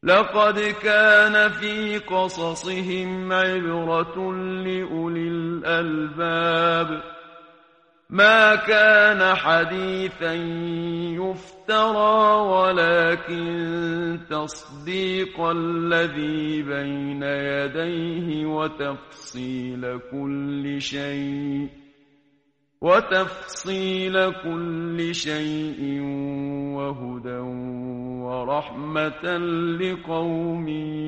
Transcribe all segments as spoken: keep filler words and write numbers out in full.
لقد كان في قصصهم عبرة لأولي الألباب ما كان حديثا يفترى ولكن تصديق الذي بين يديه وتفصيل كل شيء وتفصيل كل شيء وهدى ورحمة لقوم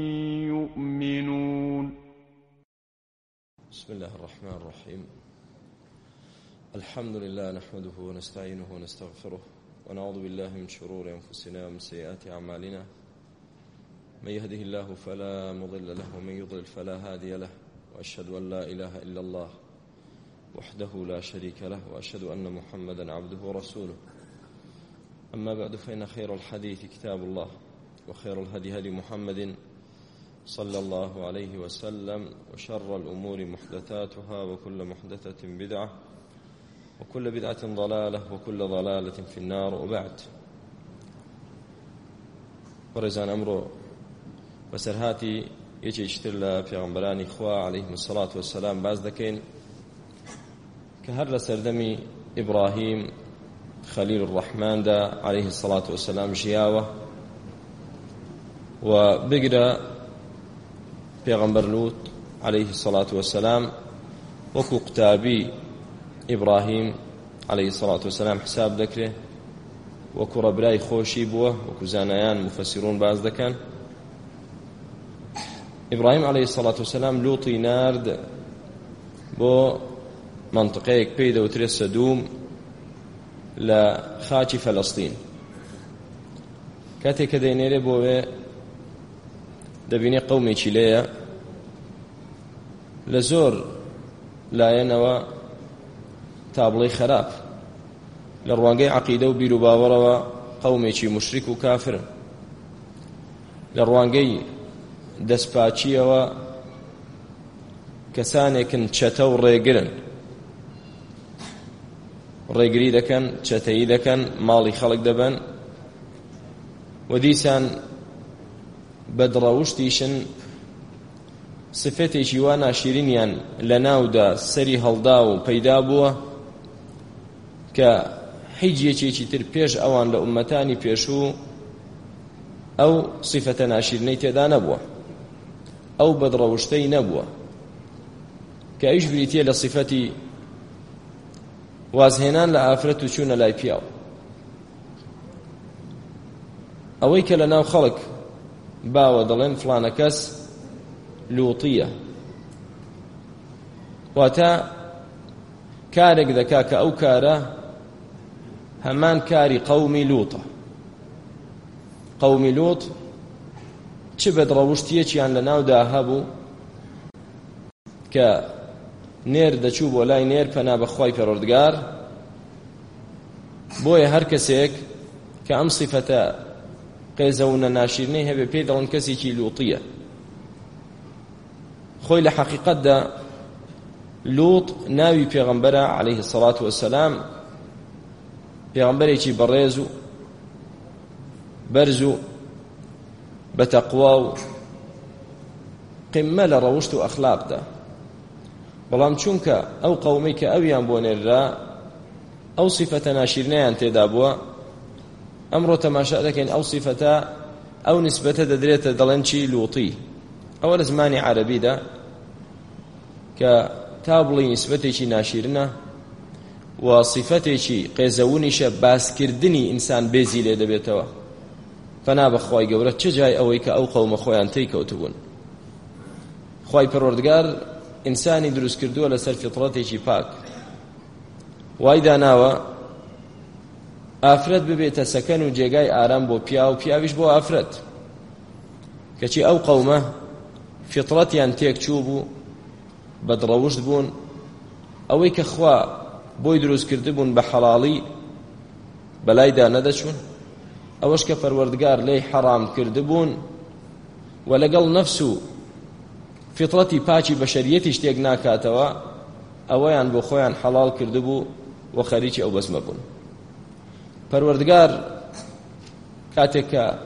يؤمنون. بسم الله الرحمن الرحيم. الحمد لله نحمده ونستعينه ونستغفره ونعوذ بالله من شرور أنفسنا ومن سيئات أعمالنا من يهده الله فلا مضل له ومن يضلل فلا هادي له وأشهد أن لا إله إلا الله وحده لا شريك له وأشهد أن محمدا عبده ورسوله. أما بعد فإن خير الحديث كتاب الله وخير الهدي هدي محمد صلى الله عليه وسلم وشر الأمور محدثاتها وكل محدثة بدعة وكل بدعة ضلالة وكل ضلالة في النار. وبعد ورزان أمره وسرهاتي يجي يشتر في غنبراني إخوة عليهم الصلاة والسلام باز دكين كهر سردمي إبراهيم خليل الرحمن دا عليه الصلاة والسلام جياوة وبقرأ پیغمبر لوط عليه الصلاة والسلام وكو قتابي إبراهيم عليه الصلاة والسلام حساب ذكره وكو ربراي خوشي بوه وكو زانيان مفسرون باز ذكان. إبراهيم عليه الصلاة والسلام لوطي نارد بو منطقيك بيدا وترس سدوم لخاچی فلسطين كاتي كدينيري بوه دبيني قومي چليا لزور لا ينوى تابڵی خراپ لە ڕوانگەی عەقیدە و بیر و باوەڕەوە قەومێکی مشریک و کافرن، لە ڕوانگەی دەستپاچیەوە کەسانێکن چەتە و ڕێگرن، ڕێگری دەکەن، چەتەیی دەکەن، ماڵی خەڵک دەبەن و دیسان بەدڕەوشتیشن سفەتێکی وا ناشرینیان لە ناودا سەری هەڵدا و پەیدا بووە کە هیچ یەکێکی تر پێش ئەوان لە ئومەتانی پێشوو ئەو سفەتە ناشرینەی تێدا نەبووە، ئەو بەدڕەوشتەی نەبووە کە ئەویش بریتیە لە سفەتی وازهێنان لە ئافرەت و چوونە لای پیاو. ئەوەی کە لە ناو خەڵک باوە دەڵێن فڵانە کەس لووتیە، واتە کارێک دەکا کە ئەو کارە هەمان کاری قەومی لووتە. قەومی لووت چ بەدڕەوشتیەکیان لە ناودا هەبوو کە نێر دەچوو بۆ لای نێر پەنا بەخوای پەروەردگار، بۆیە هەر کەسێک کە ئەم سیفەتە قێزەونە ناشرینەی هەبێ پێی دەڵێن کەسێکی لووتیە. خۆی لە حەقیقەتدا لوط ناوی پێغەمبەرە عەلەیهی السەڵات وەسەلام، پێغەمبەرێکی بەڕێز و بەرز و بەتەقوا و قمە لە ڕەوشت و ئەخلاقدا. بەڵام چونکە ئەو قەومەی کە ئەویان بۆ نێررا ئەو سیفەتە ناشرینەیان تێدا بووە، ئەمڕۆ تەماشا دەکەین ئەو سیفەتە ئەو نسبەتە دەدرێتە دەڵێن چی لووتی. ئەوە لە زمانی عەرەبیدا کە تا بڵی نسبەتێکی ناشرینە و سیفەتێکی قێزەونیشە باسکردنی ئینسان بێزی لێ دەبێتەوە. فەنا بەخوای گەورە چه جای ئەوەی کە ئەو قەومە خۆیان تێی کەوتبوون. خوای پەروەردگار ئینسانی دروست کردووە لەسەر فیتڕەتێکی پاک، وای داناوە ئافرەت ببێتە سەکەن و جێگای ئارام بۆ پیا و پیاویش بۆ ئافرەت، کەچی ئەو قەومە فیتڕەتیان تێک چوو بوو، بەدڕەوشت بوون، ئەوەی کە خوا بۆی دروست کردبوون بە حەڵاڵی بەلایدا نەدەچوون، ئەوەش کە پەروەردگار لێی حەرام کردبوون و لەگەڵ نەفس و فیتڕەتی پاچی بەشەریەتیش تێک ناکاتەوە، ئەوەیان بۆ خۆیان حەڵاڵ کردبوو و خەریکی ئەو بەزمە بوون. پەروەردگار کاتێک کە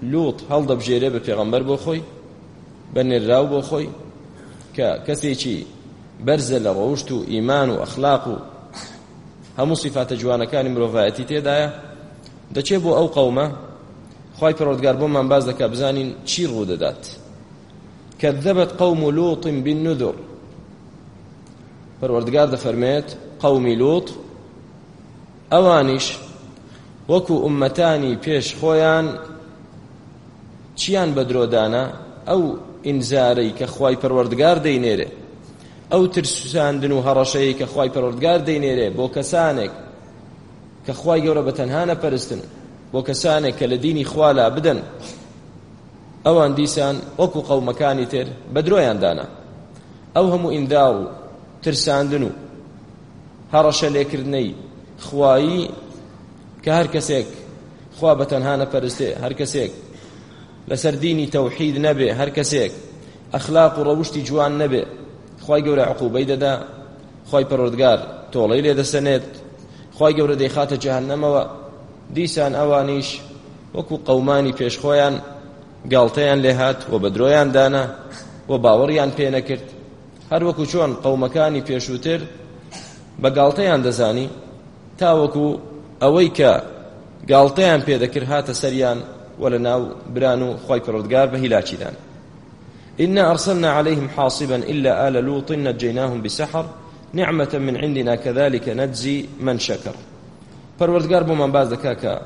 لوط هەڵدەبژێرێ بە پێغەمبەر بۆ خۆی بە نێرااو بۆ خۆی کە کەسێکی بەرزە لە ڕەوشت و ئیمان و ئەخلاق و هەموو صیفاتە جوانەکانی مرۆڤایەتی تێدایە دەچێت بۆ ئەو قەومە خوای پەروەردگار بۆمان باز دەکات بزانین چی ڕوو دەدات كذبت قوم لوط بالنذر پەروەردگار دەفەرمێت قەومی لوط ئەوانیش وەکو ئومەتانی پێش خۆیان چیان بە درۆدانە ئەو ئینزارەی کە خوای پەروەردگار دەینێرێ ئەو ترساندن و هەڕەشەیەی کە خوای پەروەردگار دەینێرێ بۆ کەسانێک کە خوای گەورە بەتەنها نەپەرستن بۆ کەسانێک کە لە دینی خوا لا بدەن ئەوان دیسان وەکو قەومەکانی تر بە درۆیان دانا ئەو هەموو ئینداڕ و ترساندن و هەڕەشە لێکردنەی خوایی کە هەر کەسێک خوا بەتەنها نەپەرستێ هەر کەسێک لەسەر دینی تەوحید نەبێ هەر کەسێک ئەخلاق و ڕەوشتی جوان نەبێ خوای گەورە عقوبەی دەدا خوای پەروەردگار تۆڵەی لێ دەسەنێت خوای گەورە دەیخاتە جەهەنەمەوە دیسان ئەوانیش وەکو قەومانی پێشخۆیان گاڵتەیان لێ هات و بە درۆیان دانا و باوەڕیان پێ نەکرد هەر وەکو چۆن قەومەکانی پێشووتر بە گاڵتەیان دەزانی تا وەکو ئەوەی کە گاڵتەیان پێدەکرد هاتە سەریان و لە ناو بران و خوای پەروەردگار بە هیلاکیدان إنا أرسلنا عليهم حاصبا إلا آل لوط نجيناهم بسحر نعمة من عندنا كذلك نجزي من شكر پەروەردگار بۆمان باز دەکا کە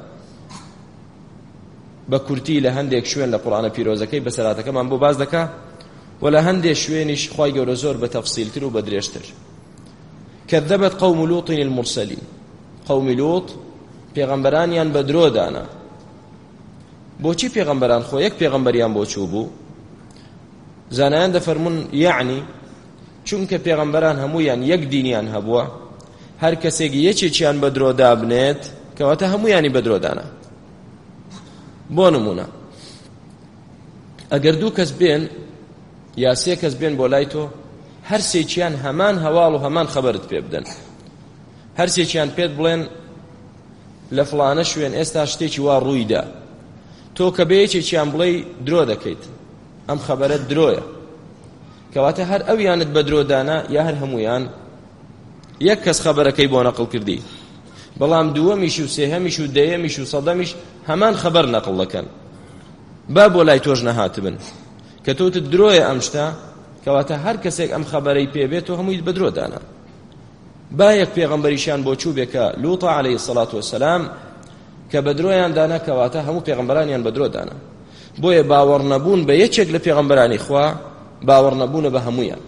بە کورتی لە هەندێک شوێن لە قورئانە پیرۆزەکەی بەسەراتەکەمان بۆ باز دەکا و لە هەندێک شوێنیش خوای گەورە زۆر بە تەفسیلتر و بە درێژتر كذبت قوم لوط المرسلين قومی لوط پێغەمبەرانیان بە درۆ دانا بۆچی پێغەمبەران خۆ یەک پێغەمبەریان بۆ چوو بوو زانایان دەفەرمون یعنی چونکە پێغەمبەران هەموویان یەک دینیان هەبووە هەر کەسێک یەکێکیان بە درۆ دابنێت کەواتە هەموویانی بە درۆ دانا بۆ نمونە ئەگەر دوو کەس بێن یا سێ کەس بێن بۆ لای تۆ هەر سێکیان هەمان هەواڵ و هەمان خەبەرت پێ بدەن هەر سێکیان پێت بڵێن لە فڵانە شوێن ئێستا شتێکی وا ڕوویدا تۆ کە بە یەکێکیان بڵێ درۆ دەکەیت ئەم خەبەرەت درۆیە کەواتە هەر ئەویانت بە درۆ دانا یا هەر هەموویان یەک کەس خەبەرەکەی بۆ نەقڵ کردی بەڵام دووەمیش و سێهەمیش و دەیەمیش و سەدەمیش هەمان خەبەر نەقڵ دەکەن با بۆ لای تۆش نەهاتبن کە تۆتت درۆیە ئەم شتە کەواتە هەر کەسێک ئەم خەبەرەی پێبێت و هەموویت بە درۆ دانا با یەک پێغەمبەریشیان بۆ چوو بێ کە لوط عەلەیهی السەڵات وەسەلام کە بە درۆیان دانا کەواتە هەموو پێغەمبەرانیان بە درۆ دانا بۆیە باوەڕ نەبوون بە یەکێک لە پێغەمبەرانی خوا باوەڕ نەبوونە بە هەموویان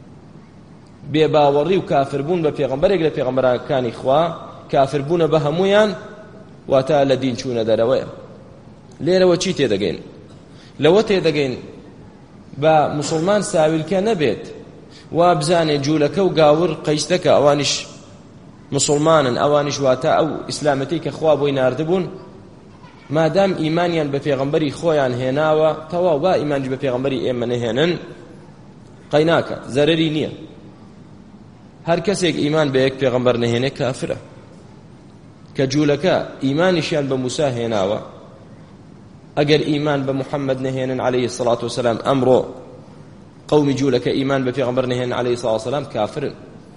بێ باوەڕی و کافربوون بە پێغەمبەرێک لە پێغەمبەرەکانی خوا کافربوونە بە هەموویان واتە لە دین چوونە دەرەوەیە لێرەوە چی تێدەگەین لەوە تێدەگەین بە موسڵمان ساویلکە نەبێت وا بزانێ جوولەکە و گاور قەیستەکە ئەوانیش موسڵمانن ئەوانیش واتە ئەو ئیسلامەتی کە خوا بۆی ناردبوون مادام ئیمانیان بە پێغەمبەری خۆیان هێناوە تەواو با ئیمانجی بە پێغەمبەری ئێمە نەهێنن قەیناکە زەرەری نییە هەر کەسێک ئیمان بە یەک پێغەمبەر نەهێنێ کافرە کە جوولەکە ئیمانیشیان بە موسا هێناوە ئەگەر ئیمان بە محەممەد نەهێنن عەلەیهی السەڵات وەسەلام ئەمڕۆ قەومی جوولەکە ئیمان بە پێغەمبەر نەهێنن عەلەیهی السەڵات وەسەلام کافرن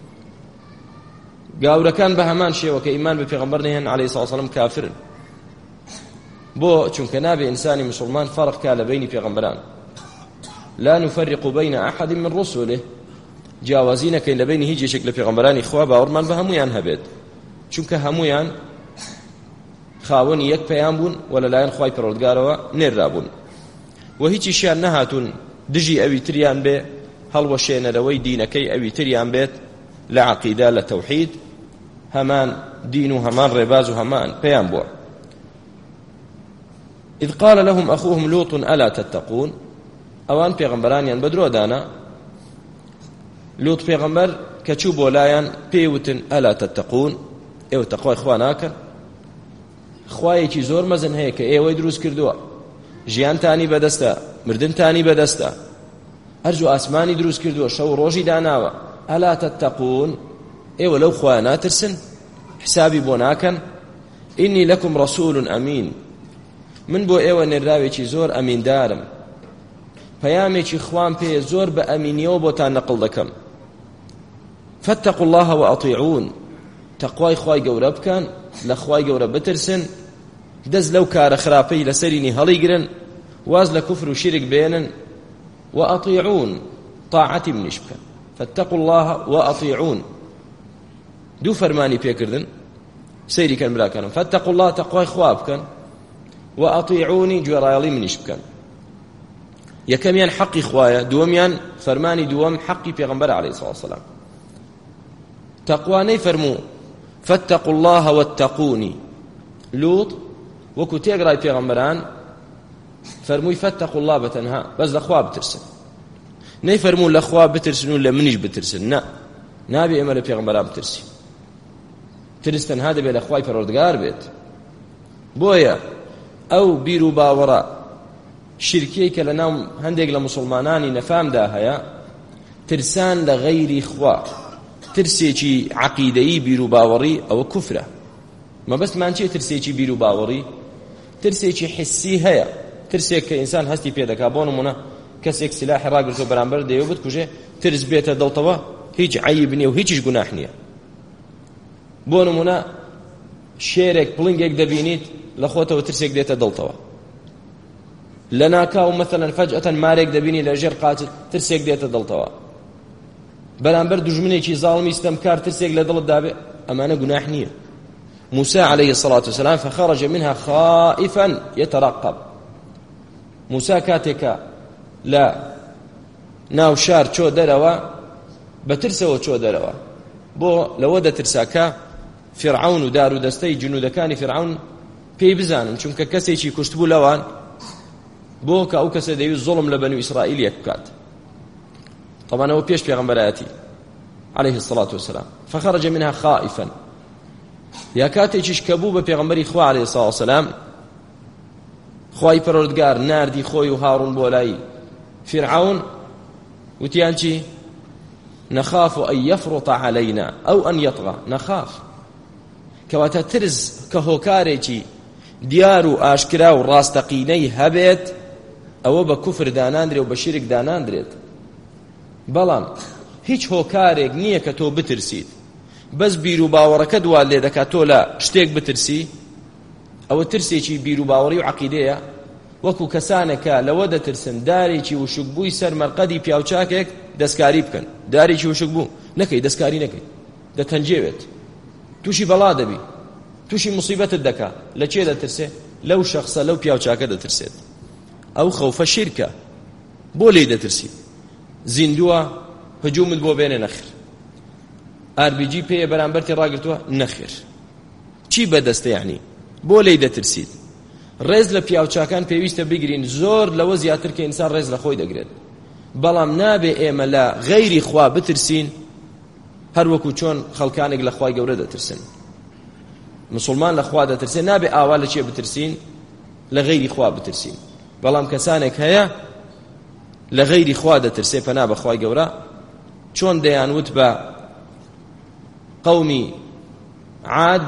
گاورەکان بە هەمان شێوە کە ئیمان بە پێغەمبەر نەهێنن عەلەیهی السەڵات وەسەلام کافرن بۆ چونکە نابێ ئینسانی مسلمان فەرق کا لە بینی پێغەمبەران لا نفرق بين أحد من رسله جیاوازی نەکەین لە بینی هیچ یەکێک لە پێغەمبەرانی خوا باوەڕمان بە هەموویان هەبێت چونکە هەموویان خاوەنی یەک پەیام بوون و لەلایەن خوای پەروەردگارەوە نێرابوون و هیچیشیان نەهاتوون دژی ئەوی تریان بێ هەڵوەشێنەرەوەی دینەکەی ئەوی تریان بێت لە عەقیدە لە تەوحید هەمان دین و هەمان ڕێباز و هەمان پەیام بووە إذ قال لهم أخوهم لوط ألا تتقون ئەوان پێغەمبەرانیان بە درۆ دانا لوط پێغەمبەر کە چوو بۆ لایەن پێیوتن ئەلا تتقون ئێوە تەقوای خوا ناکەن خوایەکی زۆر مەزن هەیە کە ئێوەی دروست کردووە ژیانتانی بەدەستە مردنتانی بەدەستە هەرج و ئاسمانی دروست کردووە شەو ڕۆژی داناوە ئەلا تتقون ئێوە لەو خوایە ناترسن حسابی بۆ ناکەن ئینی لەکم ڕەسوول ئەمین من بۆ ئێوە نێرااوێکی زۆر ئەمیندارم، پەیامێکی خوام پێ زۆر بە ئەمینیەوە بۆتان نەقڵ دەکەم. فاتقوا الله وأطيعون، تەقوای خوای گەورە بکەن، لە خوای گەورە بترسن، دەست لەو کارە خراپەی لەسەرینی هەڵیگرن، واز لە کوفر و شیرک بێنن، وأطيعون طاعەتی منیش بکەن. فاتقوا الله وأطيعون، دوو فەرمانی پێکردن، سەیری کەن براکانم. فاتقوا الله تەقوای خوا بکەن، وأطيعونی گوێڕایەڵی منیش بکەن. یەکەمیان حەقی خوایە، دووەمیان فەرمانی دووەم حەقی پێغەمبەر عەلەیهی سڵاو وسەلام. تەقوانەی فەرموو فاتقوا الله واتقونی، لوط وەکو تێگڕای پێغەمبەران فەرمووی فاتقوا الله بەتەنها، بەس لە خوا بترسن. نەی فەرموو لە خوا بترسن و لە منیش بترسن، نا نابێ ئێمە لە پێغەمبەران بترسین. ترس تەنها دەبێت لە خوای پەروەردگار بێت. بۆیە ئەو بیر و باوەڕە شیرکیەی کە لە ناو هەندێک لە موسڵمانانی نەفامدا هەیە، ترسان لە غەیری خوا، ترسێکی عەقیدەیی بیر و باوەڕی، ئەوە کوفرە. مەبەستمان چییە ترسێکی بیر و باوەڕی؟ ترسێکی حسی هەیە، ترسێک کە ئینسان هەستی پێ دەکا. بۆ نمونە کەسێک سلاحی ڕاگرتۆ بەرامبەر دەیەوە بتکوژێ، ترس بێتە دڵتەوە، هیچ عەیب نییە و هیچیش گوناح نییە. بۆ نمونە شێرێک پڵنگێک دەبینیت لە خۆتەوە ترسێک دێتە دڵتەوە. لە ناکاو مەثەلەن فەجئەتەن مارێک دەبینی لە ژێر قاچت، ترسێک دێتە دڵتەوە. بەرامبەر دوژمنێکی زاڵمی ستەمکار ترسێک لە دڵت دابێ، ئەمانە گوناح نییە. موسى عليه الصلاة والسلام فخرج منها خائفا يترقب. موسى كاتێکە لە ناو شار چۆ دەرەوە بەترسەوە چۆ دەرەوە، بۆ لەوە دەترساکە فرعون و دار و دەستەی جنودەکانی فرعون پێی بزانن، چونکە کەسێکی کوشتبوو لەوان، بۆ کە ئەو کەسە دەوێت زوڵم لە بەنو ئیسرائیل یەک بکات. طبعا ئەوە پێش پێغەمبەرایەتی عليه الصلاة والسلام. فخرج منها خائفا، یا کاتێکیش کە بوو بە پێغەمبەری خوا عليه الصلاة والسلام، خوای پەروەردگار ناردی خۆی و هاڕون بۆ لای فرعون، وتیان چی؟ نخاف أن يفرط علينا أو أن يطغى. نخاف کەواتە ترس کە هۆکارێکی دیار و ئاشکرا و ڕاستەقینەی هەبێت، ئەوە بە کوفر داناندرێت و بە شیرک داناندرێت. بەڵام هیچ هۆکارێک نییە کە تۆ بترسیت، بەس بیر و باوەڕەکە دوات لێ دەکات تۆ لە شتێک بترسی، ئەوە ترسێکی بیر و باوەڕی و عەقیدەیە. وەکو کەسانێکە لەوە دەترسن دارێکی وشک بووی سەر مەرقەدی پیاوچاکێک دەستکاری بکەن، دارێکی وشک بوو نەکەی، دەستکاری نەکەی، دەتەنجێوێت، تووشی بەڵا دەبی، تووشی موسیبەتت دەکا. لە چێ دەترسێ؟ لەو شەخصە لەو پیاوچاکە دەترسێت. ئەو خەوفە شیرکە، بۆ لێی دەترسی. زیندووە هجوومت بۆ بێنێ، نەخێر. ئار بی جی پێیە بەرامبەرتی ڕاگرتووە، نەخێر. چی بەدەستە یعنی؟ بۆ لێی دەترسیت. ڕێز لە پیاوچاکان پێویستە بگرین، زۆر لەوە زیاتر کە ئینسان ڕێز لە خۆی دەگرێت. بەڵام نابێ ئێمە لە غەیری خوا بترسین، هەر وەکو چۆن خەڵکانێک لە خوای گەورە دەترسن. مسلمان لە خوا دەترسێن، نابێ ئاوا لە چێ بترسین؟ لە غەیری خوا بترسین. بەڵام کەسانێک هەیە لە غەیری خوا دەترسێ، پەنا بە خوای گەورە، چۆن دەیانوت بە قەومی عاد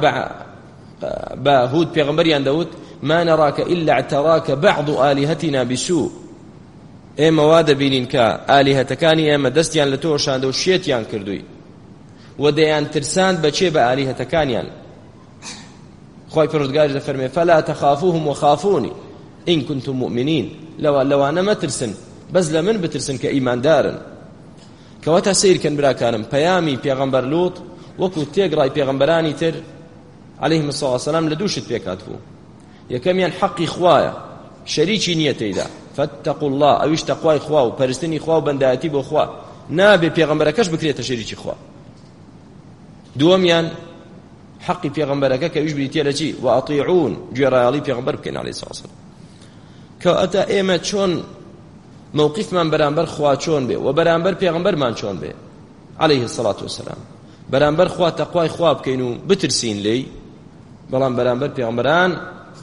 بە هود پێغەمبەریان دەوت ما نراك إلا اعتراك بعض آلهتنا بسوء. ئێمە وا دەبینین کە ئالیهەتەکانی ئێمە دەستیان لە تۆ شاندە و شێتیان کردووی و دەیان ترساند بەچێ بە ئالیهەتەکانیان. خوای پەروەردگار دەفەرمێ فلا تخافوهم وخافوني إن كنتم مؤمنين. لەوە لەوانە مەترسن، بەس لە من بترسن کە ئیماندارن. کەواتە سیرکەن براکانم، پەیامی پێغەمبەر لوط وەکو تێگڕای پێغەمبەرانی تر عليهم الصلاة والسلام لە دووشت پێکات بوو. یەکەمیان حەقی خوایە، شەریکی نییە تێیدا. فاتقوا الله، ئەویش تەقوای خوا و پەرستنی خوا و بەندایەتی بۆ خوا، نابێ پێغەمبەرەکەش بکرێتە شەریکی خوا. دووەمیان حەقی پێغەمبەرەکە کە ویش بریتە لە چی؟ وەئەطیعون، گوێڕایەڵی پێغەمبەر بکەین عەلەیهی سڵاو وسەلام. کەواتە ئێمە چۆن موقفمان بەرامبەر خوا چۆن بێ و بەرامبەر پێغەمبەرمان چۆن بێ عەلەیهی سڵاو وسەلام. بەرامبەر خوا تەقوای خوا بکەین و بترسین لێی، بەڵام بەرامبەر پێغەمبەران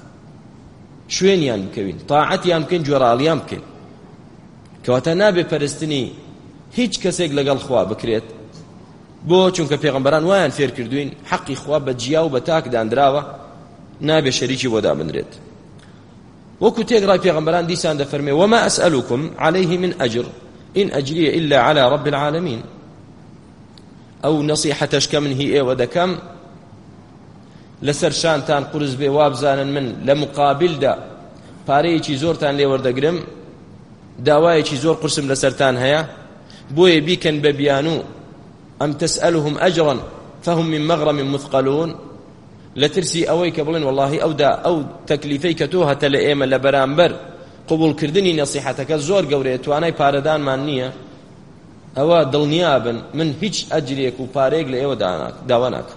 شوێنیان بکەوین، تاعەتیان بکەین، گوێڕایەڵیان بکەین. کەواتە نابێ پەرستنی هیچ کەسێک لەگەڵ خوا بکرێت، بۆ چونکە پێغەمبەران وایان فێر کردوین حەقی خوا بە جیا و بە تاک دانراوە، نابێ شەریکی بۆ دابنرێت. وەکو تێگڕای پێغەمبەران دیسان دەفەرمێ وما أسألكم عليه من أجر إن أجري إلا على رب العالمين أو نصيحتش كمن هي ودكم لسر شانتان قرز بێ وابزانن من لە مقابلدا پارەیەکی زۆرتان لێ وەردەگرم داوایەکی زۆر قرسم لەسەرتان هەیە بۆیە بیکەن بە بیان و ئەم تسألهم أجرا فهم من مغرم مثقلون لترسي أوي كبلين والله أو دا أو تكليفي كتوها تلا إيما لبرامبر قبول كردني نصيحتك زور قوريت وأنا باردان مانية أو دڵنیابن من هیچ ئەجرێک و پارێک لە ئێوە داوا ناکەم.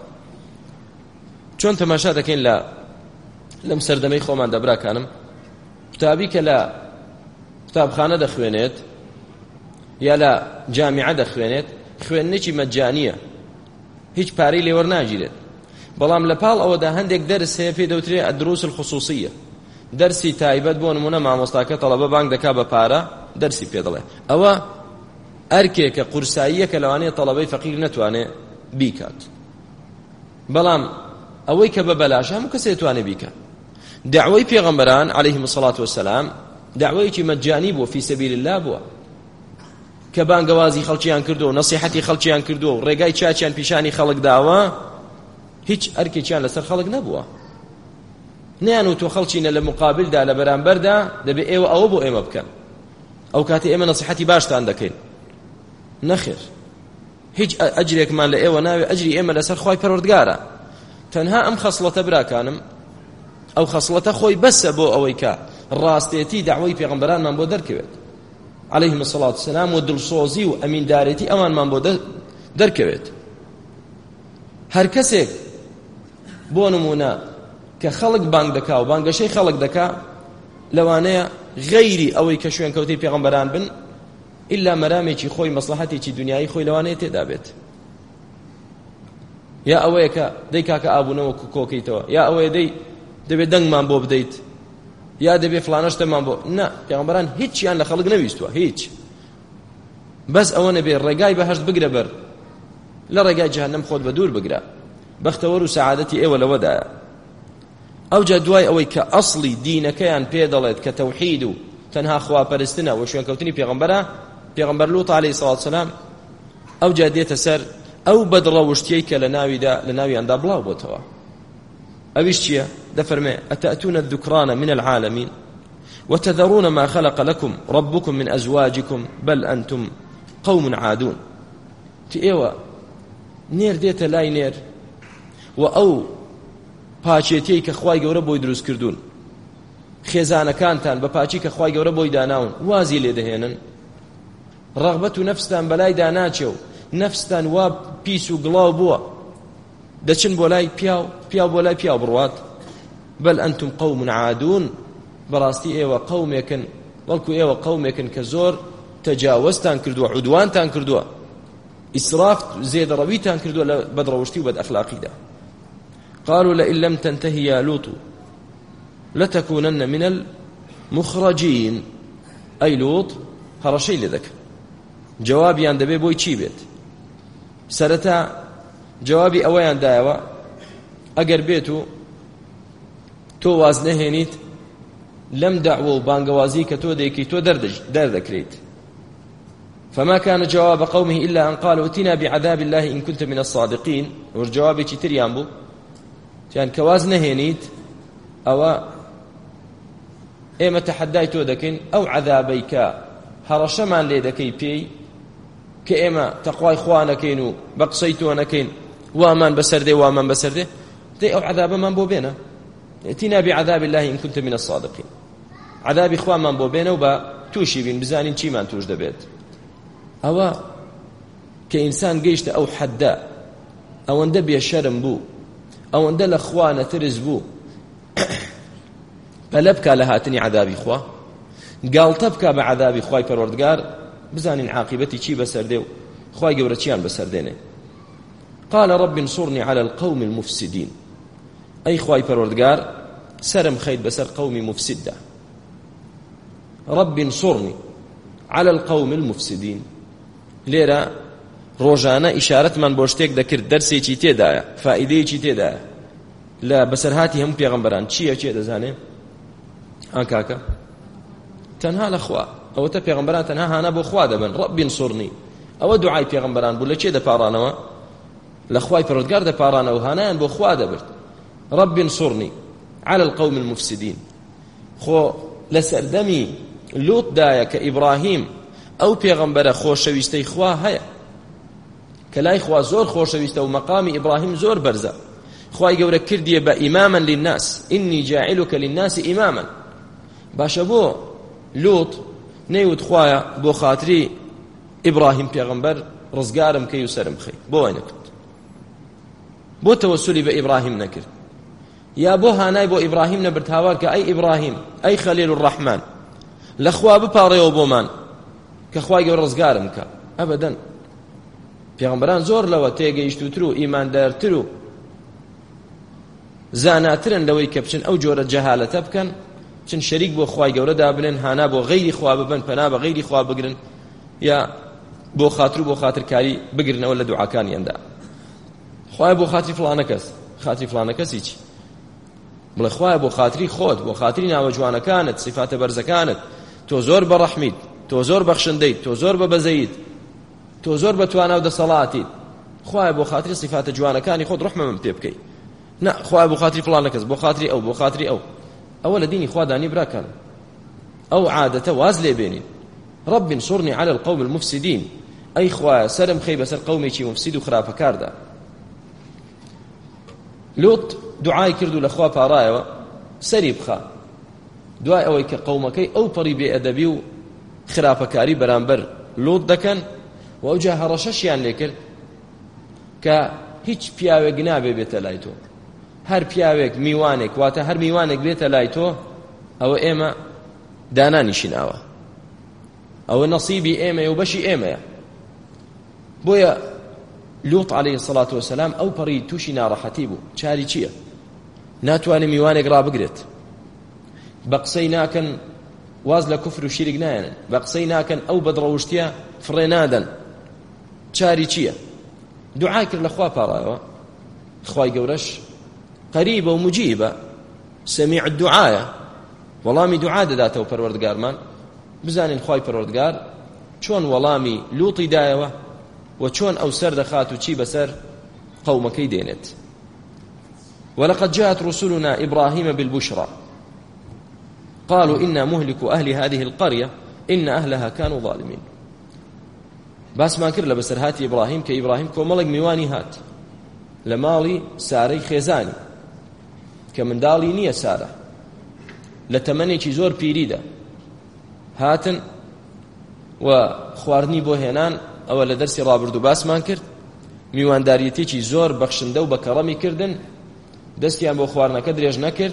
چۆن تەماشا دەکەین لە لەم سەردەمەی خۆمان دەبراکانم قوتابی کە لە قوتابخانە دەخوێنێت یا لە جامیعە دەخوێنێت خوێندنێکی مەجانیە هیچ پارەی لێ وەرناگیرێت بەڵام لە پاڵ ئەوەدا هەندێک دەرس هەیە پێی دەوترێت الدروس الخصوصية دەرسی تایبەت بۆ نمونە مامۆستاکە تەڵەبە بانگ دەکا بە پارە دەرسی پێ دەڵێ ئەوە ئەرکێکە قورساییە کە لەوانەیە تەڵەبەی فەقیر نەتوانێ بیکات بەڵام ئەوەی کە بە بەلاش هەموو کەسێ توانێ بیکات. دعوەی پێغەمبەران عەلەیهیم السەڵات وەسەلام دعوەیەکی مەجانی بووە فی سەبیل الله بووە کە بانگەوازی خەڵکیان کردو و نەسیحەتی خەڵکیان کردو و ڕێگای چاچیان پیشانی خەڵک داوە هیچ ئەرکێکیان لەسەر خەڵک نەبووە نەیان و تۆ خەڵکینە لە مقابلدا لە بەرامبەردا دەبێ ئێوە ئەوە بۆ ئێمە بکەن ئەو کاتێ ئێمە نەسیحەتی باشتان دەکەین نەخێر هیچ ئەجرێکمان لە ئێوە ناوێ ئەجری ئێمە لەسەر خوای پەروەردگارە تەنها ئەم خەسڵەتە براکانم ئەو خەسڵەتە خۆی بەسە بۆ ئەوەی کە ڕاستێتی دعوەی پێغەمبەرانمان بۆ دەرکەوێت عەلەیهیم السەڵات وەسەلام و دڵسۆزی و ئەمیندارێتی ئەوانمان بۆ دەرکەوێت. هەر کەسێک بۆ نمونە کە خەڵک بانگ دەکا و بانگەشەی خەڵک دەکا لەوانەیە غەیری ئەوەی کە شوێنکەوتەی پێغەمبەران بن ئیلا مەرامێکی خۆی مەسلحەتێکی دنیایی خۆی لەوانەیە تێدا بێت یا ئەوەیە کە دەی کاکە ئابوونەوە کۆکەیتەوە یا ئەوەیە دەی دەبێت دەنگمان بۆ بدەیت یا دەبێت فلانەشتەمان بۆ نا پێغەمبەران هیچیان لە خەڵک نەویستووە هیچ بەس ئەوە نەبێت ڕێگای بەهەشت بگرە بەر لە ڕێگای جەهەنەم خۆت بە دوور بگرە بەختەوەر و سەعادەتی ئێوە لەوەدایە. ئەوجا دوای ئەوەی کە ئەسڵی دینەکەیان پێ دەڵێت کە تەوحید و تەنها خواپەرستنە و شوێنکەوتنی پێغەمبەرە پێغەمبەر لوط عەلەیهی سەڵات وسەلام ئەوجا دێتە سەر ئەو بەدڕەوشتیەی کە لە ناویدا لە ناویاندا بڵاو بۆتەوە ئەویش چییە؟ دەفەرمێ ئەتەئتون الذکران من العالمین وتذرون ما خلق لكم ربكم من أزواجكم بل أنتم قوم عادون. تی ئێوە نێر دێتە لای نێر و ئەو پاچێتەی کە خوای گەورە بۆی دروست کردوون خێزانەکانتان بە پاچی کە خوای گەورە بۆی داناون وازی لێ دەهێنن ڕەغبەت و نەفستان بەلای داناچێ و نەفستان وا پیس و گڵاو بووە دەچن بۆ لای پیاو پیاو بۆ لای پیاو بڕوات بەل ئەنتم قەوم عادون بەڕاستی ئێوە قەومێکن بەڵکو ئێوە قەومێکن کە زۆر تەجاوزتان کردووە عودوانتان کردووە ئیسراف زێدەڕەویتان کردووە لە بەدڕەوشتی و بەدئەخلاقیدا. قالوا لئن لم تنتهي يا لوط لتكونن من المخرجين أي لوط هرشي لذك جوابي دەبێ بۆی چی بێت سەرەتا جوابی ئەوەیان دایەوە ئەگەر بێت و تۆ واز نەهێنیت لەم دەعوە و بانگەوازی کە تۆ دەیکەی تۆ دەردەکرێت. فما كان جواب قومه إلا أن قالوا ائتنا بعذاب الله إن كنت من الصادقين. والجوابي تريان بو يعني كواز نهينيت أو إما تحداي تو دكين أو عذابيك هرشمان لي دكي بي كإما تقوى إخوانكين بقصيتونكين وأمان بسرده وأمان بسرده دي أو عذاب من بو بينا ائتنا بعذاب الله إن كنت من الصادقين. عذاب إخوان من بو بينا وبا توشي بين بزانين چي من توش دبيت أو كإنسان قيشت أو حدا أو اندبي الشرم بو أو اندى الأخوان ترز بو بلبكى لهاتني عذابي إخوة قال تبكى بعذابي إخوة پروردگار بزانين عاقبتي چي بسرديو إخوة قورتيان بسرديني. قال رب انصرني على القوم المفسدين أي إخوة پروردگار سرم خيد بسر قوم مفسدة رب انصرني على القوم المفسدين. ليرة روجانا إشارة من بوشتك ذكر درسي چي تيدايا فائدة چي تيدايا لا بسرهاتي هم پیغمبران چي چي دزانه هاكاكا تەنها لە خوا ئەوەتە پێغەمبەران تەنها هانا بۆ خوا دەبن ڕەبی انصرنی ئەوە دوعای پێغەمبەران بوو لە چێ دەپاڕانەوە لە خوای پەروەردگار دەپاڕانەوە هانایان بۆ خوا دەبرد ڕەبی انصرنی على القوم المفسدين خۆ لە سەردەمی لوتدایە کە ئیبراهیم ئەو پێغەمبەرە خۆشەویستەی خوا هەیە کە لای خوا زۆر خۆشەویستە و مەقامی ئیبراهیم زۆر بەرزە خوای گەورە کردیە بە ئیماما للناس إني جاعلك للناس إماما باشە بۆ لوت نەیوت خوایە بۆ خاتری ئیبراهیم پێغەمبەر ڕزگارم کەی و سەرم خەی بۆ وای نەکرد بۆ تەوەسولی بە ئیبراهیم نەکرد یا بۆ هانای بۆ ئیبراهیم نەبرد هاوار کە ئەی ئیبراهیم ئەی خەلیل الرەحمان لە خوا بپاڕێەوە بۆمان کە خوای گەورە ڕزگارم کە ئەبەدەن پێغەمبەران زۆر لەوە تێگەیشتوتر و ئیماندارتر و زاناترن لەوەی کە بچن ئەو جۆرە جەهالەتە بکەن چن شەریک بۆ خوای گەورە دابنێن هانا بۆ غەیری خوا ببن پەنا بە غەیری خوا بگرن یا بۆ خاتر و بۆ خاترکاری بگرنەوە لە دوعاکانیاندا خوای بۆ خاتری فڵانە کەس خاتری فڵانە کەسی چی بڵێ خوایە بۆ خاتری خۆت بۆ خاتری ناوە جوانەکانت صفاتە بەرزەکانت تۆ زۆر بەڕەحمیت تۆ زۆر بەخشندەیت تۆ زۆر بەبەزەیت تۆ زۆر بەتوانا و دەسەڵاتیت خوایە بۆ خاتری صفاتە جوانەکانی خۆت ڕەحمە من پێ بکەیت نا خوایە بۆ خاتری فڵانە کەس بۆ خاتری ئەو بۆ خاتری ئەو ئەوە لە دینی خوا دانی براکەن ئەو عادەتە واز لێ بێنین رب انصرني على القوم المفسدين ئەی خوایە سەرم خەی بەسەر قەومێکی مفسید و خراپەکاردا لوت دوعای کرد و لە خوا پاڕایەوە سەری بخە دوای ئەوەی کە قەومەکەی ئەو پەڕی بێئەدەبی و خراپەکاری بەرامبەر لوت دەکەن و ئەوجا هەڕەشەشیان لێ کرد کە هیچ پیاوێک نابێ بێتە لای تۆ هەر پیاوێک میوانێک واتە هەر میوانێک بێتە لای تۆ ئەوە ئێمە دانانیشیناوە ئەوە نەسیبی ئێمە و بەشی ئێمەیە بۆیە لوط عليه الصلاة والسلام ئەو پەڕی تووشی ناڕەحەتی بوو چاری چییە ناتوانێ میوانێک ڕابگرێت بە قسەی ناکەن واز لە کوفر و شیرک نایەنن بە قسەی ناکەن ئەو بەدڕەوشتیە فڕێ نادەن چاری چییە دوعای کرد لە خوا پاڕایەوە خوای گەورەش قەریبە و مجیبە سەمیع الدوعایە وەڵامی دوعا دەداتەوە پەروەردگارمان بزانین خوای پەروەردگار چۆن وەڵامی لوطی دایەوە و چۆن ئەو سەر دەخات و چی بەسەر قەومەکەی دێنێت ولقد جاءت رسلنا إبراهيم بالبشرى قالوا إنا مهلك أهل هذه القرية إن أهلها كانوا ظالمين باس ما كر لبسر هاتي إبراهيم كإبراهيم كوملق ميواني هات لمالي ساري خيزاني كمن دالي نية سارة لتمني چي زور بيريدا هاتن وخواردني بو هنان ئەوە لە دەرسی ڕابردوو باسمان کرد میوانداریەتێکی زۆر بەخشندە و بەکەڕەمی کردن دەستیان بۆ خواردنەکە درێژ نەکرد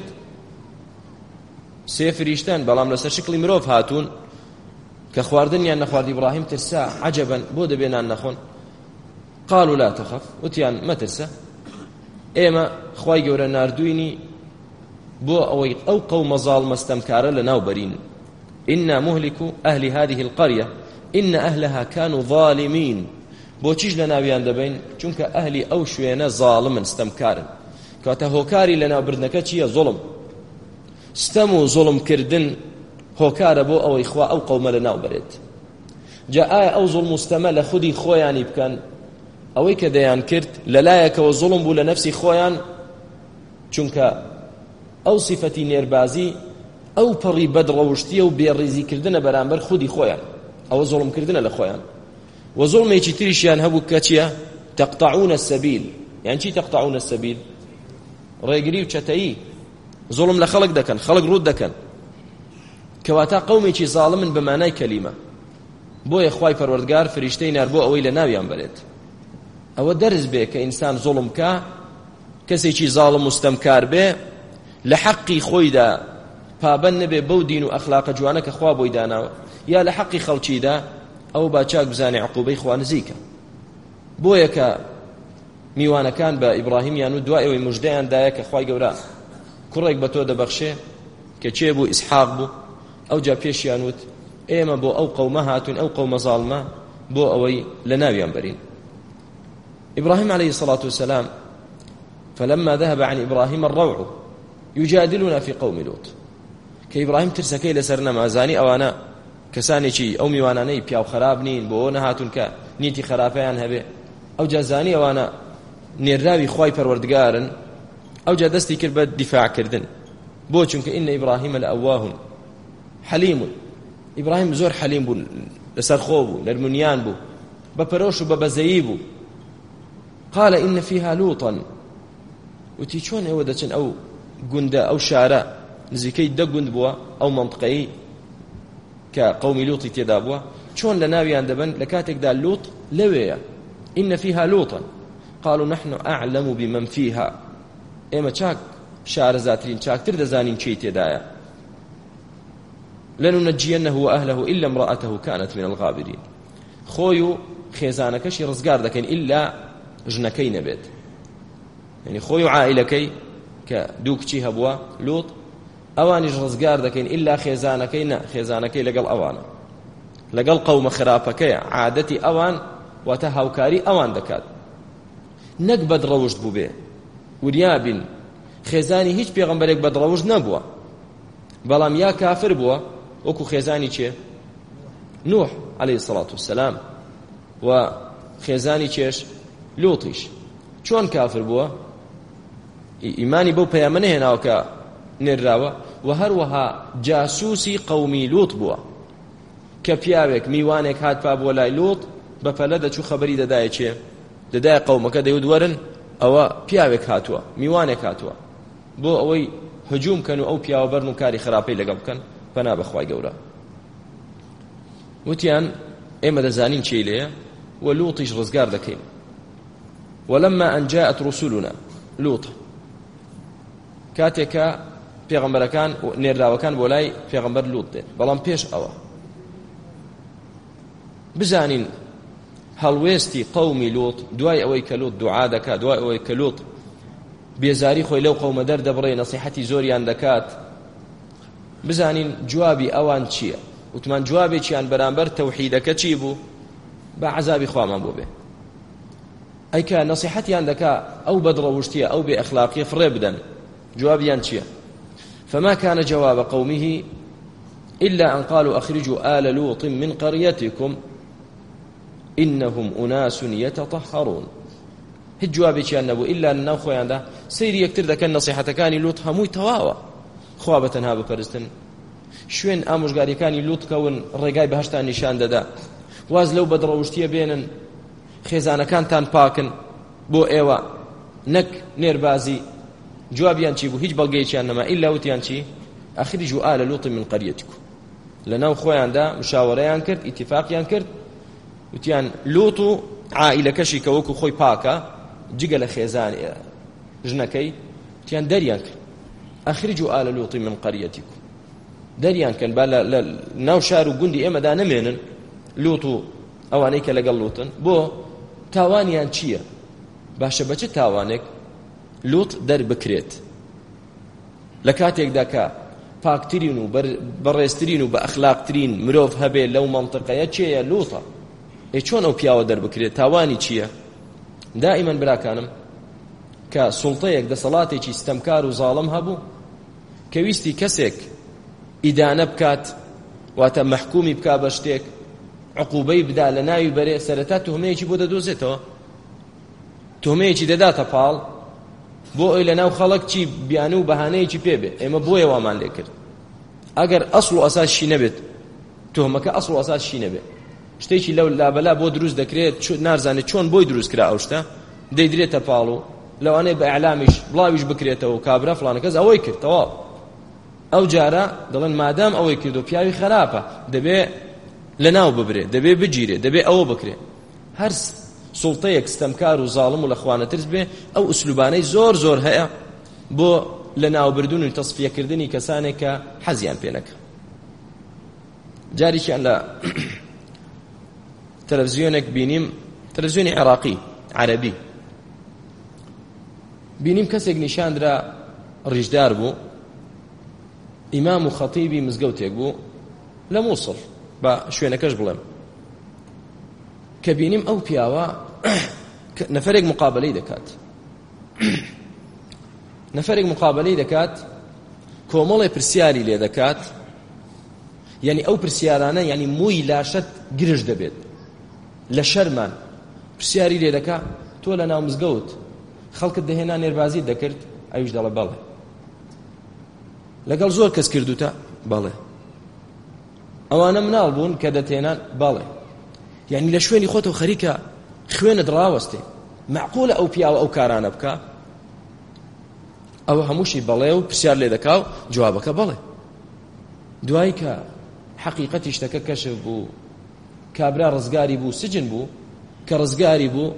سێ فریشتان بەڵام لەسەر شکلی مرۆڤ هاتوون کە خواردنیان نەخوارد ئیبراهیم ترسا عەجەبەن بۆ دەبێنان نەخۆن قالوا لا تخف وتیان مەترسە ئێمە خوای گەورە ناردووینی بۆ ئەوەی ئەو قەومە زاڵمە ستەمکارە لەناو بەرین إنا مهلك أهل هذه القرية إن أهلها كانوا ظالمين بۆچیش لە ناویان دەبین چونکە ئەهلی ئەو شوێنە زاڵمن ستەمکارن کاتە هۆکاری لە ناوبردنەکە چییە زوڵم ستەم و زوڵمکردن هۆکارە بۆ ئەوەی خوا ئەو قەومە لە ناو بەرێت جا ئایا ئەو زوڵم و ستەمە لە خودی خۆیانی بکەن ئەوەی کە دەیان کرد لەلایەکەوە زوڵم بوو لە نەفسی خۆیان چونکە ئەو سیفەتی نێربازی ئەو پەڕی بەدڕەوشتیە و بێڕیزیکردنە بەرامبەر خودی خۆیان ئەوە زوڵمکردنە لە خۆیان و زوڵمێکی تریشیان هەبوو کە چییە تەقطعون السەبیل یان چی تەقطعون السەبیل ڕێگری و چەتەیی زوڵم لە خەڵک دەکەن خەڵک ڕوود دەکەن کەواتە قەومێکی زاڵمن بە مانای کەلیمە بۆیە خوای پەروەردگار فریشتەی نار بۆ ئەوەی لە ناویان بەرێت ئەوە دەرز بێ کە ئینسان زوڵم کە کەسێکی زاڵم و ستەمکار بێ لە حەقی خۆیدا پابەند نەبێ بەو دین و ئەخلاقە جوانە کە خوا بۆی داناوە یا لە حەقی خەڵکیدا ئەو با چاک بزانێ عقوبەی خوا نزیکە بۆیە کە میوانەکان بە ئیبراهیمیان و دوای ئەوەی موژدەیان دایە کە خوای گەورە کوڕێک بە تۆ دەبەخشێ کە چێ بوو ئیسحاق بوو ئەو جا پێشیان وت ئێمە بۆ ئەو قەومە هاتوون ئەو قەومە زاڵمە بۆ ئەوەی لە ناویان بەرین إبراهيم عليه الصلاة والسلام فلما ذهب عن إبراهيم الروع يجادلنا في قوم لوط کە ئیبراهیم ترسەکەی لەسەر نەمازانی ئەوانە کەسانێکی ئەو میوانانەی پیاو خراپ نین بۆ نەهاتون کە نیتی خراپەیان هەبێ ئەو جازانی ئەوانە نێراوی خوای پەروەردگارن ئەو جا دەستی کرد بە دیفاعکردن بۆ چونکە ئینە ئیبراهیمە لەئەواهون حەلیمون ئیبراهیم زۆر حەلیم بوو لەسەر خۆ بوو نەرمونیان بوو بە پەرۆش و بە بەزەیی بوو قال إن فيها لوطا وتی چۆن ئێوە دەچن ئەو گوندە ئەو شارە نزیکەی دە گوند بووە ئەو منطقەی کە قومی لوطی تێدا بووە چۆن لە ناویان دەبن لە کاتێکدا لوط لەوێیە إن فيها لوطا قالوا نحن أعلم بمن فيها ئێمە چاک شارەزاترین چاکتر دەزانین چی تێدایە لننجينه وأهله إلا امرأته كانت من الغابرين خۆی و خێزانەکەشی ڕزگار دەکەین إلا ژنەکەی نەبێت يعني خۆی و عائلەکەی کە دوو کچی هەبووە لوط ئەوانیش ڕزگار دەکەین إلا خێزانەکەی نە خێزانەکەی لەگەڵ ئەوانە لەگەڵ قەومە خراپەکەیە عادەتی ئەوان واتە هاوکاری ئەوان دەکات نەک بەدڕەوشت بوو بێ وریابین خێزانی هیچ پێغەمبەرێک بەدڕەوشت نەبووە بەڵام یا کافر بووە وەکو خێزانی چێ نوح عليه الصلاة والسلام و خێزانی چێش لوطیش چۆن کافر بووە ئیمانی بەو پەیامە نەهێناوە کە نێراوە و هەروەها جاسووسی قەومی لوط بووە کە پیاوێک میوانێک هات پا بووە لای لوط بە پەلە دەچوو خەبەری دەدایە چێ دەدایە قەومەکە دەیوت وەرن ئەوە پیاوێک هاتووە میوانێک هاتووە بۆ ئەوەی هجوم کەن و ئەو پیاوە بەرن و کاری خراپەی لەگەڵ بکەن پەنا بەخوای گەورە وتیان ئێمە دەزانین چی لێیە و لوطیش ڕزگار دەکەین ولما أن جاءت رسلنا لوط کاتێکە پێغەمبەرەکان نێراوەکان بۆ لای پێغەمبەر لوط دێن بەڵام پێش ئەوە بزانین هەڵوێستی قەومی لوط دوای ئەوەی کە لوط دوعا دەکات دوای ئەوەی کە لوط بێزاری خۆی لەو قەومە دەردەبڕێ نەسیحەتی زۆریان دەکات بزانین جوابی ئەوان چییە وتمان جوابێکیان بەرامبەر تەوحیدەکە چی بوو بە عەزابی خوامان بۆ بێ ئەیکە نەسیحەتیان دەکا ئەو بەدڕەوشتیە ئەو بێ ئەخلاقیە فڕێ بدەن جوابیان چییە فما كان جواب قومه إلا أن قالوا أخرجوا آل لوط من قريتكم إنهم أناس يتطهرون هیچ جوابێکیان نەبوو ئللا ناو خۆیاندا سەیری یەکتر دەکەن نەسیحەتەکانی لوط هەمووی تەواوە خوا بەتەنها بپەرستن شوێن ئامۆژگاریەکانی لوط کەون ڕێگای بەهەشتان نیشان دەدا واز لەو بەدڕەوشتیە بێنن خێزانەکانتان پاکن بۆ ئێوە نەک نێربازی جوابیان چی بوو هیچ بەڵگەیەکیان نەما ئللا وتیان چی ئەخرجوا آل لوط من قريتكم لەناو خۆیاندا مشاوەرەیان کرد ئیتیفاقیان کرد وتیان لوط و عائلەکەشی کە وەکو خۆی پاکە جگە لە خێزان ژنەکەی وتیان دەریان کرد ئەخرجوا آل لوط من قريتكم دەریان کەن با لە ناو شار و گوندی ئێمەدا نەمێنن لوط و ئەوانەی کە لەگەڵ لوطن بۆ تاوانیان چییە باشە بە چ تاوانێک لوط دەربکرێت لە کاتێکدا کە پاکترین و بەڕێزترین و بە ئەخلاقترین مرۆڤ هەبێ لەو مەنطقەیە چێیە لوطە ئێ چۆن ئەو پیاوە دەربکرێت تاوانی چییە دائیمەن براکانم کە سوڵتەیەک دەسەڵاتێکی ستەمکار و زاڵم هەبوو کە ویستی کەسێک ئیدانە بکات واتە مەحکومی بکا بە شتێک عقوبەی بدا لە ناوی بەرێ سەرەتا تۆهمەیەکی بۆ دەدۆزێتەوە تۆهمەیەکی دەداتە پاڵ بۆ ئەوی لە ناو خەڵک چی بیانە و بەهانەیەکی پێبێ ئێمە بۆیە وامان لێ کرد ئەگەر ئەسڵ و ئەساسشی نەبێت تۆهمەکە ئەسڵ و ئەساسشی نەبێت شتێکی لەو لابەلا بۆ دروست دەکرێت نارزانێت چۆن بۆی دروست کرا ئەو شتە دەیدرێتە پاڵ و لەوانەیە بە ئەعلامیش بڵاویش بکرێتەوە و کابرا فڵانە کەس ئەوەی کرد تەواو ئەو جارە دەڵێن مادام ئەوەی کردو پیاوی خراپە دەبێ لەناو ببرێ دەبێ بگیرێ دەبێ ئەوە بکرێ هەر سوڵتەیەک ستەمکار و زاڵم و لە خوانەترس بێ ئەو ئوسلوبانەی زۆر زۆر هەیە بۆ لە ناوبردون و تەصفیەکردنی کەسانێک کە حەزیان پێ نەکە جارێکیان لە تەلەڤیزیۆنێک بینیم تەلەڤیزیۆنی عێراقی عەرەبی بینیم کەسێک نیشاندرا ڕیژدار بوو ئیمام و خەتیبی مزگەوتێک بوو لە مووسڵ بە شوێنەکەش بڵێم کە بینیم ئەو پیاوە نەفەرێک مقابلەی دەکات نەفەرێک مقابلەی دەکات کۆمەڵێ پرسیاری لێ دەکات، یعنی ئەو پرسیارانە یعنی مووی لاشت گرش دەبێت لە شەرمان پرسیاری لێ دەکات، تۆ لە ناو مزگەوت خەڵکت دەهێنا نێربازی دەکرد، ئەویش دەڵێ بەڵێ. لەگەڵ زۆر کەس کردوتە بەڵێ. ئەوانە مناڵ بوون کە دەتێنان بەڵێ. یعنی لە شوێنی خۆتەوە خەریکە خوێنت ڕاوەستێ، معقولە ئەو پیاوە ئەو کارانە بکە؟ ئەوە هەمووشی بەڵێ و پرسیار لێ دەکا و جوابەکە بەڵێ. دوایی کە حەقیقەتی شتەکە کەشف بوو، کابرا ڕزگاری بوو، سجن بوو، کە ڕزگاری بوو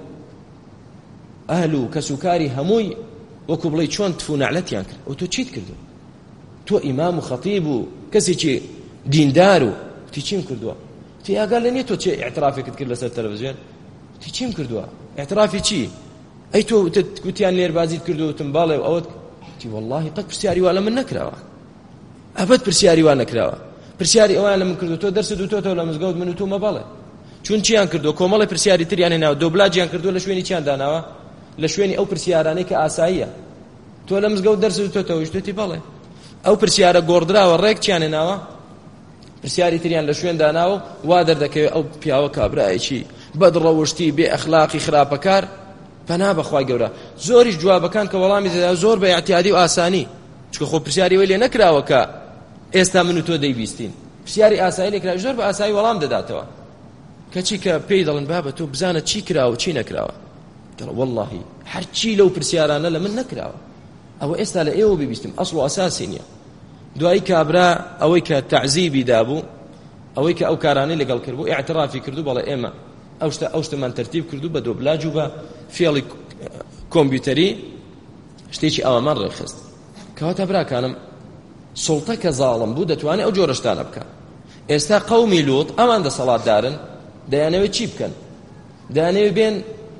ئەهل و کەسوکاری هەمووی وەکو بڵێ چۆن تف و نەعلەتیان کرد. و تۆ چیت کردو؟ تۆ ئیمام و خەتیب و کەسێکی دیندار و تی چیم کردووە؟ تی ئاگار لە نییە تۆ چێ ئیعترافێکت کرد لەسەر تەلەڤیزیۆن؟ تی چیم کردووە؟ ئیعترافی چی؟ ئەی تۆ گوتیان لێربازیت کردووتم باڵێ و ئەوت تی وەڵڵاهی قەت پرسیاری وا لە من نەکراوە، ئەبەت پرسیاری وا نەکراوە. پرسیاری ئەوان لە من کردو، تۆ دەرست دوتۆتەوە لە مزگەوت، من و تۆ مەبەڵێ. چون چیان کردو؟ کۆمەڵی پرسیاری تریان هێناوە، دۆبلاجیان کردو، لە شوێنی چیان داناوە؟ لە شوێنی ئەو پرسیارانەی کە ئاساییە. تۆ لە مزگەوت دەرست دوتۆتەوە شتێتی بەڵێ. ئەو پرسیارە گۆڕدراوە، ڕێک چیان هێناوە؟ پرسیاری تریان لە شوێن داناوە، وا دەردەکەوێت ئەو پیاوە کابرایەکی بەدڕەوشتی بێ ئەخلاقی خراپەکار پەنا بەخوای گەورە. زۆریش جوابەکان کە وەڵامی دەدا زۆر بە ئیعتیادی و ئاسانی، چکە خۆ پرسیاری وەی لێ نەکراوە کە ئێستا من و تۆ دەیبیستین. پرسیاری ئاسایی لێکرا، زۆر بە ئاسایی وەڵام دەداتەوە. کەچی کە پێی دەڵێن بابە تۆ بزانە چی کراوە چی نەکراوە، دەڵێ وەڵڵاهی هەرچی لەو پرسیارانە لە من نەکراوە، ئەوە ئێستا لە ئێوە ببیستم، ئەسڵ و ئاساسی نییە. دوایی کابرا ئەوەی کە تەعزیبی دابوو، ئەوەی کە ئەو کارانەی لەگەڵ کردبوو، ئیعترافی کردو بەڵێ ئێمە ئەو شتە ئەو شتمان تەرتیب کردو بە دۆبلاج و بە فێڵی کۆمپیوتەری شتێکی ئەوەمان ڕێخست. کەواتە براکانم سوڵتە کە زاڵم بوو دەتوانێت ئەو جۆرە شتانە بکە. ئێستا قەومی لوط ئەوان دەسەڵاتدارن، دەیانەوێت چی بکەن؟ دەیانەوێت بێن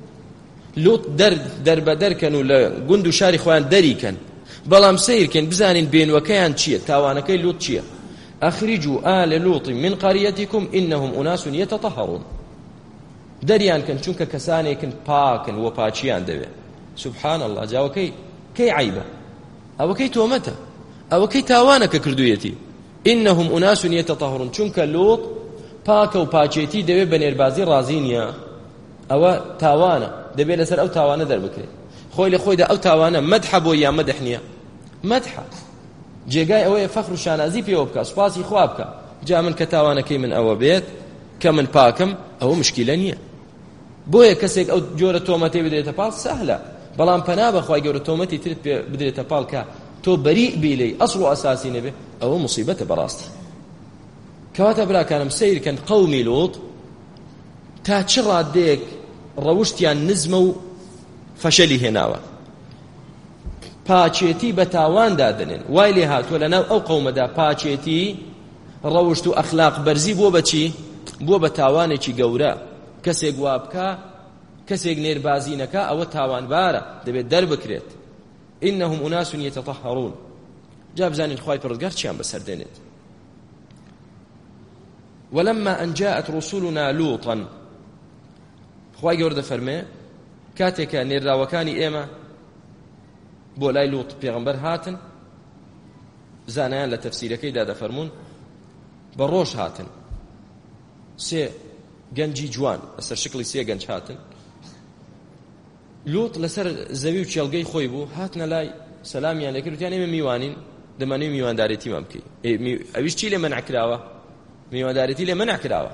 لوط دەربەدەرکەن و لە گوند و شاری خۆیان دەریکەن، بەڵام سیرکەن بزانین بێنوەکەیان چییە، تاوانەکەی لوط چییە. ئەخریجوا آل لوط من قريتكم إنهم أناس يتطهرون. دەریان کەن چونکە کەسانێکن پاکن و پاچیان دەوێت. سبحان الله، جاوەکەی کەی عیبە، ئەوەکەی تۆمەتە، ئەوەکەی تاوانە کە کردوویەتی. إنهم أناس يتطهرون، چونکە لوط پاکە و پاچێتی دەوێت بە نێربازی ڕازی نییە، ئەوە تاوانە، دەبێت لەسەر ئەو تاوانە دەربکرێت. خۆی لە خۆیدا ئەو تاوانە مەدحە بۆ یا مەدح نییە؟ مەدحە، جێگای ئەوەیە فەخر و شانازی پێوە بکە، سوپاسی خوا بکە. جا من کە تاوانەکەی من ئەوە بێت کە من پاکم، ئەوە مشکیلە نییە. بۆیە کەسێک ئەو جۆرە تۆمەتێ بدرێتە پاڵ سەهلە، بەڵام پەنا بەخوای گەورە تۆمەتی ترت پێ بدرێتە پاڵ کە تۆ بەریء بی لێی ئەسڵ و ئەساسی نەبێ، ئەوە موسیبەتە بەڕاستی. کەواتە براکانم سیرکەن قەومی لوط تا چ ڕادەیەک ڕەوشتیان نزمە و فەشەلی هێناوە، پاچێتی بە تاواندا دەنێن. وای لێ هاتووە لەناو ئەو قەومەدا پاچێتی ڕەوشت و ئەخلاق بەرزی بۆ بەچی؟ بۆ بە تاوانێکی گەورە. کەسێک وا بکە، کەسێک نێربازی نەکا، ئەوە تاوانبارە، دەبێت دەربکرێت. إنهم أناس يتطهرون. جا بزانین خوای پەروەردگار چیان بەسەر دێنێت. ولما أن جاءت رسولنا لوطا، خوای گەورە دەفەرمێ کاتێکە نێراوەکانی ئێمە بۆ لای لوط پێغەمبەر هاتن، زانایان لە تەفسیرەکەیدا دەفەرمون بە ڕۆژ هاتن، سێ گەنجی جوان لەسەر شکلی سێ گەنج هاتن. لوط لەسەر زەوی و چێڵگەی خۆی بوو، هاتنە لای سەلامیان لێ کرد، وتیان ئێمە میوانین، دەمانەوێت میواندارێتیمان بکەی. ئەویش چی لێ مەنع کراوە؟ میواندارێتی لێ مەنع کراوە.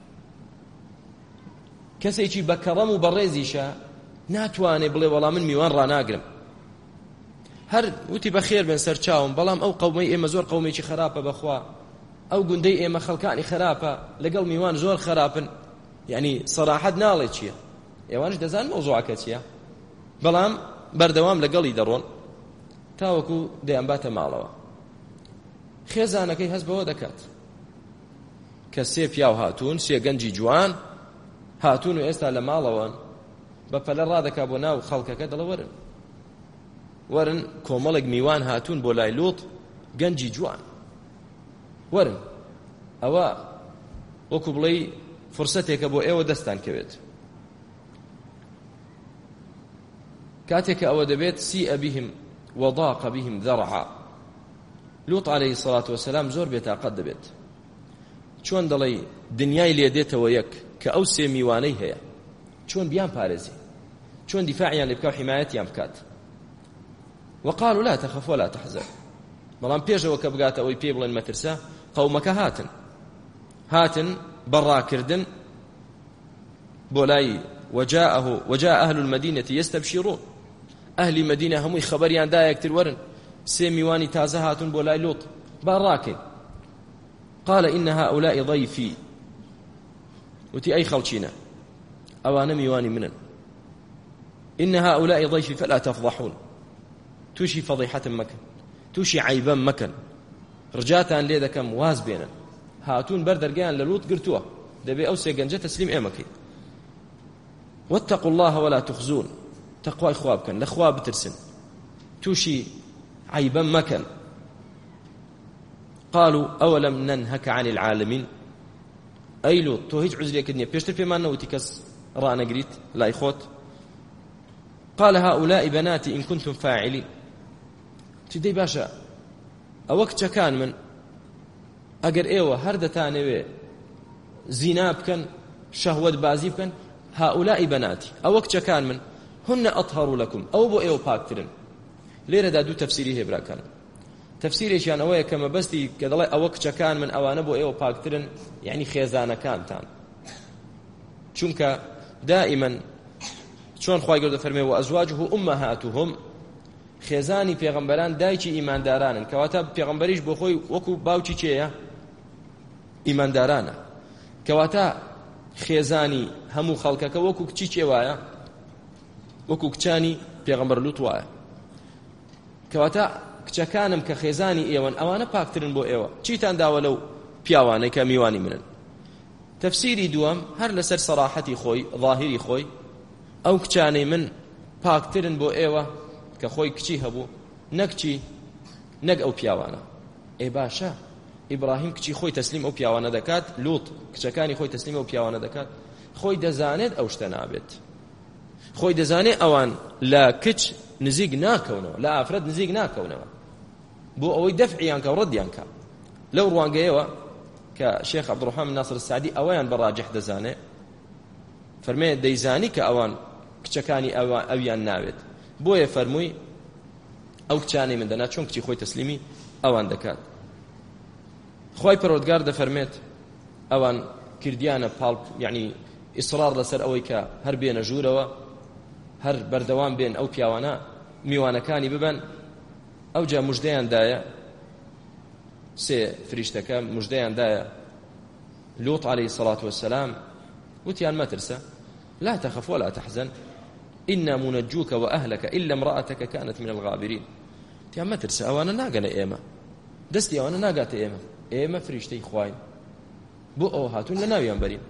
کەسێکی بە کەڕەم و بەڕێزیشە ناتوانێ بڵێ وەڵام من میوان ڕاناگرم، هەر وتی بەخێر بن سەر چاوم، بەڵام ئەو قەومەی ئێمە زۆر قەومێکی خراپە بەخوا، ئەو گوندەی ئێمە خەڵکانی خراپە، لەگەڵ میوان زۆر خراپن. یعنی سەراحەت ناڵێ چییە، ئێوانش دەزان مەوزوعەکە چییە، بەڵام بەردەوام لەگەڵی دەڕۆن تاوەکو دەیان باتە ماڵەوە. خێزانەکەی هەست بەوە دەکات کە سێ پیاو هاتوون، سێ گەنجی جوان هاتوون و ئێستا لە ماڵەوەن، بە پەلە ڕادەکا بۆ ناو خەڵکەکە، دەڵە وەرن وەرن کۆمەڵێک میوان هاتوون بۆ لای لوط، گەنجی جوان، وەرن ئەوە وەکو بڵێ فرسەتێکە بۆ ئێوە دەستان کەوێت. کاتێکە ئەوە دەبێت سیئە بهم وضاق بهم ذرعا، لوط عليه الصلاة والسلام زۆر بێتاقەت دەبێت چۆن دەڵێ دنیای لێ دێتەوە یەک کە ئەو سێ میوانەی هەیە چۆن بیان پارێزی چۆن دیفاعیان لێ بکە و حیمایەتیان بکات وقالوا لا تخف ولا تحزن بەڵام پێشەوە کە بگاتە ئەوەی پێ بڵێن مەترسە قەومەکە هاتن هاتن بەڕاکردن بۆ لای وجاءه وجاء أهل المدينة يستبشرون أهل مدينة هموی خبریان دا یەکتر وەرن سێ میوانی تازە هاتون بۆ لای لوط باڕاکەین قال إن هؤلاء ضيفي وتي أي خەڵکینە ئەوانە میوانی منن إن هؤلاء ضيفي فلا تفضحون توشي فضيحة مكن توشي عيبا مكن رجاتان لێ دەکەم واز بێنن هاتون بەردەرگیان لە لوط گرتووە دەبێ ئەو سێ گەنجە تەسلیم ئێمەکەی واتقوا الله ولا تخزون تقوای خوا بکەن لە خوا بترسن توشي عيبا مكن قالوا أولم ننهك عن العالمين أي لوط تو هیچ عزرێکت نییە پێشتر پێمان نەوتی کەس ڕانەگریت لای خۆت قال هؤلاء بناتي إن كنتم فاعلين تدەی باشە ئەوە کچەکان من ئەگەر ئێوە هەر دەتانەوێ زینا بکەن شەهوەت بازی بکەن هؤلاء بناتي ئەوە کچەکان من هن أطهر لكم ئەو بۆ ئێوە پاکترن لێرەدا دوو تەفسیری هەیە براکان تەفسیرێکیان ئەوەیە کە مەبەستی کە دەڵێ ئەوە کچەکان من ئەوانە بۆ ئێوە پاکترن یعنی خێزانەکانتان چونکە دائما چۆن خوای گەورە دەفەرمێ وأزواجه أمهاتهم خێزانی پێغەمبەران دایکی ئیماندارانن کەواتە پێغەمبەریش بۆ خۆی وەکو باوکی چێیە ئیماندارانە کەواتە خێزانی هەموو خەڵکەکە وەکو کچی چێ وایە وەکو کچانی پێغەمبەر لوط وایە کەواتە کچەکانم کە خێزانی ئێوەن ئەوانە پاکترن بۆ ئێوە چیتان داوە لەو پیاوانەی کە میوانی منن تەفسیری دووەم هەر لەسەر سەراحەتی خۆی ظاهری خۆی ئەو کچانەی من پاکترن بۆ ئێوە کە خۆی کچی هەبوو نەک چی نەک ئەو پیاوانە ئێ باشە ئیبراهیم کچی خۆی تەسلیم ئەو پیاوانە دەکات لوط کچەکانی خۆی تەسلیم ئەو پیاوانە دەکات خۆی دەزانێت ئەو شتە نابێت خۆی دەزانێت ئەوان لە کچ نزیک ناکەونەوە لە ئافرەت نزیک ناکەونەوە بۆ ئەوەی دەفعیان کە و ڕەدیان کە لەو ڕوانگەیەوە کە شێخ عەبدوڕەحمان ناصر السعدی ئەوەیان بەڕاجح دەزانێت فەرمێ دەیزانی کە ئەوان کچەکانی ئەویان ناوێت بۆیە فەرمووی ئەو کچانەی من دەنا چۆن کچی خۆی تەسلیمی ئەوان دەکات خوای پەروەردگار دەفەرمێت ئەوان کردیانە پاڵ یعنی ئیسرار لەسەر ئەوەی کە هەر بێنە ژوورەوە هەر بەردەوام بێن ئەو پیاوانە میوانەکانی ببەن ئەو جا موژدەیاندایە سێ فریشتەکە موژدەیاندایە لوط عليه الصلاة والسلام وتیان مەترسە لا تخف ولا تحزن إنا منجوك وأهلك إلا امرأتك كانت من الغابرين تیان مەترسە ئەوانە ناگەنە ئێمە دەستی ئەوانە ناگاتە ئێمە ئێمە فریشتەی خواین بۆ ئەوە هاتوون لە ناویان بەرین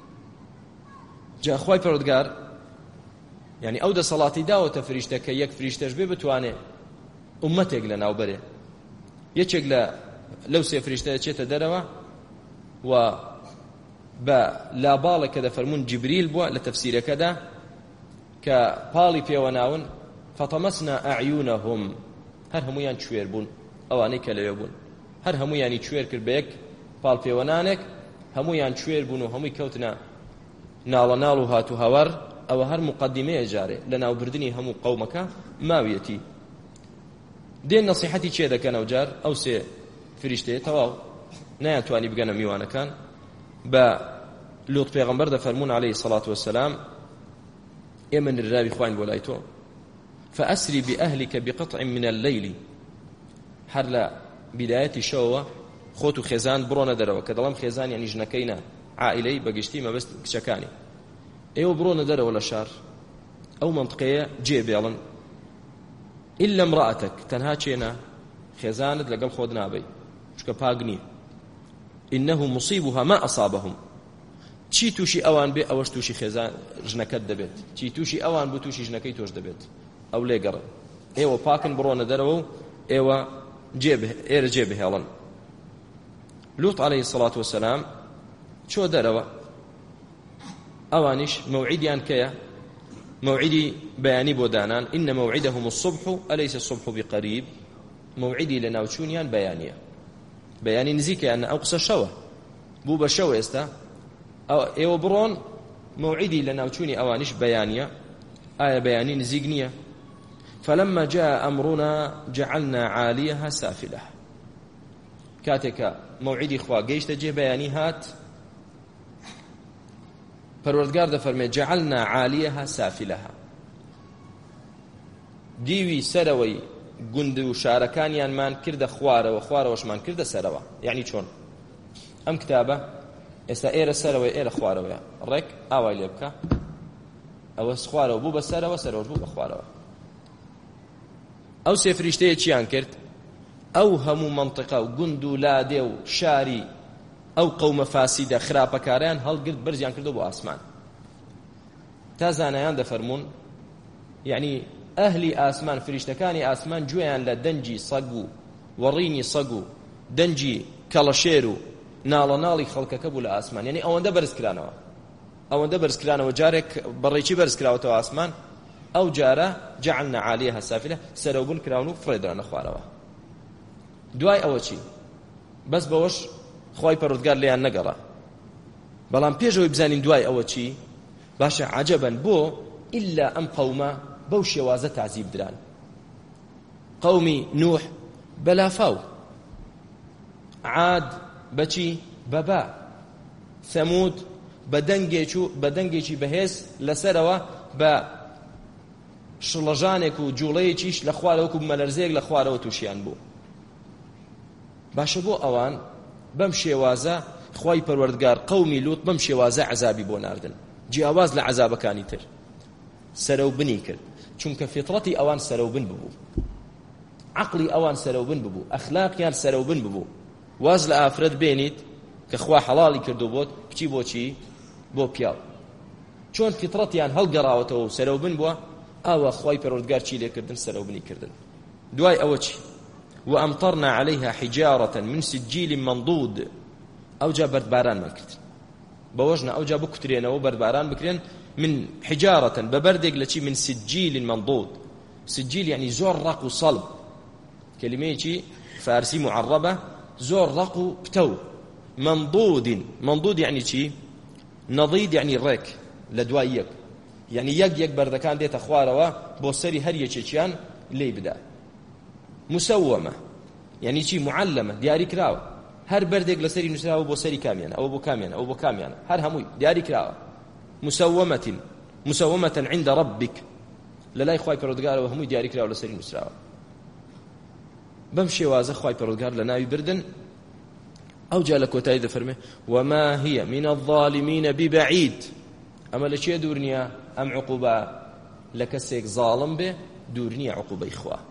جا خوای پەروەردگار یعنی ئەو دەسەڵاتی داوەتە فریشتە کە یەک فریشتەش بێ بتوانێ ئومەتێک لە ناو بەرێ یەکێک لە لەو سێ فریشتە چێتە دەرەوە و بە لاباڵێک کە دەفەرمون جیبریل بووە لە تەفسیرەکەدا کە پاڵی پێوە ناون فەتەمەسنا ئەعیونەهم هەر هەموویان کوێر بوون ئەوانەی کە لەوێ بوون هەر هەموویانی کوێر کرد بە یەک پاڵ پێوەنانێک هەموویان کوێر بوون و هەمووی کەوتنە ناڵە ناڵ و هات و هەوەر ئەوە هەر مقدمەیە جارێ لە ناوبردنی هەموو قەومەکە ماویەتی دێن نەسیحەتی چێ دەکەنەوە جار ئەو سێ فریشتەیە تەواو نایانتوانی بگەنە میوانەکان بە لوط پێغەمبەر دەفەرمون عليه الصلاة والسلام ئێمە نراوی خوین بۆ لای تۆ فأسری بأهلك بقطع من الليل هەر لە بدایەتی شەوە خۆت و خێزان بڕۆنە دەرەوە کە دەڵام خێزان یعنی ژنەکەینە عائلەی بەگشتی مەبەست کچەکانی ئێوە بڕۆنە دەرەوە لە شار ئەو منطقەیە جێبێڵن إلا امرأتك تەنها چێنە خێزانت لەگەڵ خۆت نابەی چکە پاک نییە إنه مصيبها ما أصابهم چی تووشی ئەوان بێ ئەوەش تووشی خێزان ژنەکەت دەبێت چی تووشی ئەوان بوو تووشی ژنەکەی تۆش دەبێت ئەو لێگەڕن ئێوە پاکن بڕۆنە دەرەوە و ئێوە ئێرە جێبهێڵن لوط عليه الصلاة والسلام چۆ دەرەوە ئەوانیش مەوعیدیان کەیە موعدي بياني بودانان إن موعدهم الصبح أليس الصبح بقريب موعدی لە ناوچوونیان بەیانیە بەیانی نزیکیان ئەو قسە شەوە بوو بە شەو ئێستا ئێوە بڕۆن موعدی لە ناوچوونی ئەوانیش بەیانیە ئایا بەیانی نزیک نییە فلما جاء أمرنا جعلنا عاليها سافلها كاتك موعدي خوا جيشت جي بياني هات پروردگار دفرمي جعلنا عاليها سافلها ديوي سروي گوند و شارەکانیان مان کردە خوارەوە خوارەوەشمان کردە سەرەوە یعنی چۆن ئەم کتابە ئێستا ئێرە سەرەوەی ئێرە خوارەوەیە ڕێک ئاوای لێ بکە ئەوە خوارەوە بوو بە سەرەوە سەرەوەش بوو بە خوارەوە ئەو سێ فریشتەیە چیان کرد ئەو هەموو منطقە و گوند و لادێ و شاری ئەو قەومە فاسیدە خراپەکاریان هەڵگرت بەرزیان کردو بۆ ئاسمان تا زانایان دەفەرمون یعنی ئەهلی ئاسمان فریشتەکانی ئاسمان گوێیان لە دەنجی سەگ و وەڕینی سەگ و دەنجی کەڵەشێر و ناڵە ناڵی خەڵکەکە بوو لە ئاسمان یعنی ئەوەندە بەرزکرانەوە ئەوەندە بەرزکرانەوە جارێک بەڕێکی بەرزکراوەتەوە ئاسمان ئەو جارە جعلنا عاليها سافلة سەرەوبن کراون و فڕێدرانە خوارەوە دوای ئەوە چی بەس بەوەش خوای پەروەردگار لێیان نەگەڕا بەڵام پێشەوەی بزانین دوای ئەوە چی باشە عەجەبەن بۆ ئیلا ئەم قەومە بەو شێوازە تعزیب دران قەومی نوح بەلافاو عاد بەچی بەبا ثەمود بە دەنگێکی بەهێز لەسەرەوە بە شڵەژانێک و جوڵەیەکیش لە خوارەوەکو مەلەرزەیەک لە خوارەوە تووشیان بوو باشە بۆ ئەوان بەم شێوازە خوای پەروەردگار قەومی لوط بەم شێوازە عەزابی بۆ ناردن جیاواز لە عەزابەکانی تر سەرەوبنی کرد چونکە فیترەتی ئەوان سەرەوبن ببوو عەقڵی ئەوان سەرەوبن ببوو ئەخلاقیان سەرەوبن ببوو واز لە ئافرەت بێنیت کە خوا حەڵاڵی کردو بۆت کچی بۆچی بۆ پیاو چۆن فیترەتیان هەڵگەڕاوەتەوە و سەرەوبن بووە ئاوا خوای پەروەردگار چی لێکردن سەرەوبنی کردن دوای ئەوە چی وأمطرنا عليها حجارة من سجيل منضود أو جا بردباران ما كرت بوجنا أو جا بكترين أو بردباران بكرين من حجارة ببردق لشي من سجيل منضود سجيل يعني زرق وصلب كلمة فارسي معربة زرق بتو منضود منضود يعني شي نضيد يعني الريك لدوايك يعني يق يق بردكان ديت أخواره بوسري هريه تشيان لي بدا مسومة يعني شيء معلمة دياري كراو هر بردك لسري نسراو بو سري كاميان أو بو كاميان أو بو كاميان هر هموي دياري كراو مسومة مسومة عند ربك للا يخواي پرودگار وهموي دياري كراو لسري نسراو بمشي وازا خواي پرودگار لناوي بردن أو جالك وتايد فرمه وما هي من الظالمين ببعيد أما لشي دورنيا أم عقوبة لكسيك ظالم به دورنيا عقوبة إخوة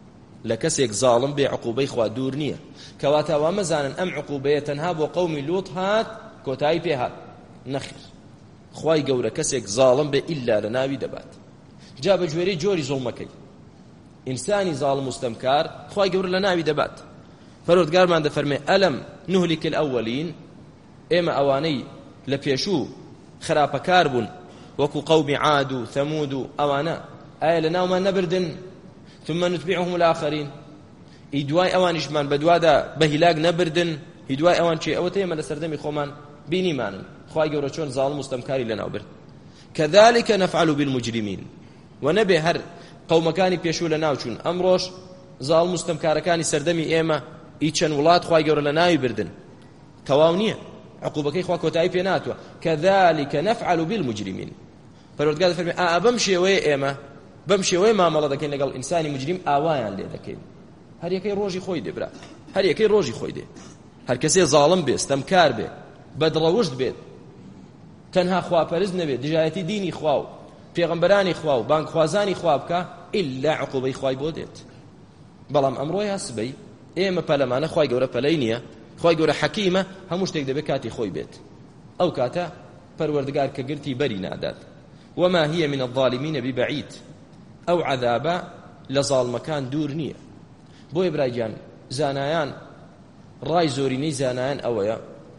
لكسيك ظالم به عقوبة إخوة دورنيا كواتا ومزانا أم عقوبة تنهاب وقوم لوط هات كوتاي بيهات نخير خواي قورة كسيك ظالم به إلا لناوي دبات جاب جويري جوري ظلمكي إنساني ظالم مستمكار خواي قورة لناوي دبات فرود قال ما فرمي ألم نهلك الأولين إما أواني لبيشو خراب كاربون وكو قوم عاد ثمود أوانا آية لنا وما نبردن ثم نتبعهم الآخرين إدواي أوانش من بدوادا بهلاق نبردن إدواي أوان شيء أوتي من سردمي خومان بيني مانن خواهي قورشون ظالم مستمكاري لنا وبرد كذلك نفعل بالمجرمين ونبي هر قوم كاني بيشو لنا وشون أمروش ظالم مستمكاركاني سردمي إيما إيشان ولاد خواهي قور لنا يبردن كواونية عقوبة خوا كوتاي بيناتوا كذلك نفعل بالمجرمين فالوردقاد فرمي آه بمشي وي إيما بمشي وي ما مالا دكين لقال إنساني مجرم آوان لي دكين هر يكي روجي خوي دي برا هر يكي روجي خوي دي هر كسي ظالم بي استمكار بي بدروجد بي تنها خوا پرز نبي دجايتي ديني خواو پیغمبراني خواو بانك خوازاني خوابك إلا عقوبة خواي بودت بلام أمروي هسبي ئێمە پەلەمانە خوای گەورە پەلەی نییە خوای گەورە حەکیمە هەموو شتێک دەبێت کاتی خۆی بێت ئەو کاتە پەروەردگار کە گرتی بەری نادات وما هي من الظالمين ببعيد ئەو عەذابە لە زاڵمەکان دوور نییە بۆیە برایگیان زانایان ڕای زۆرینەی زانایان ئەوەیە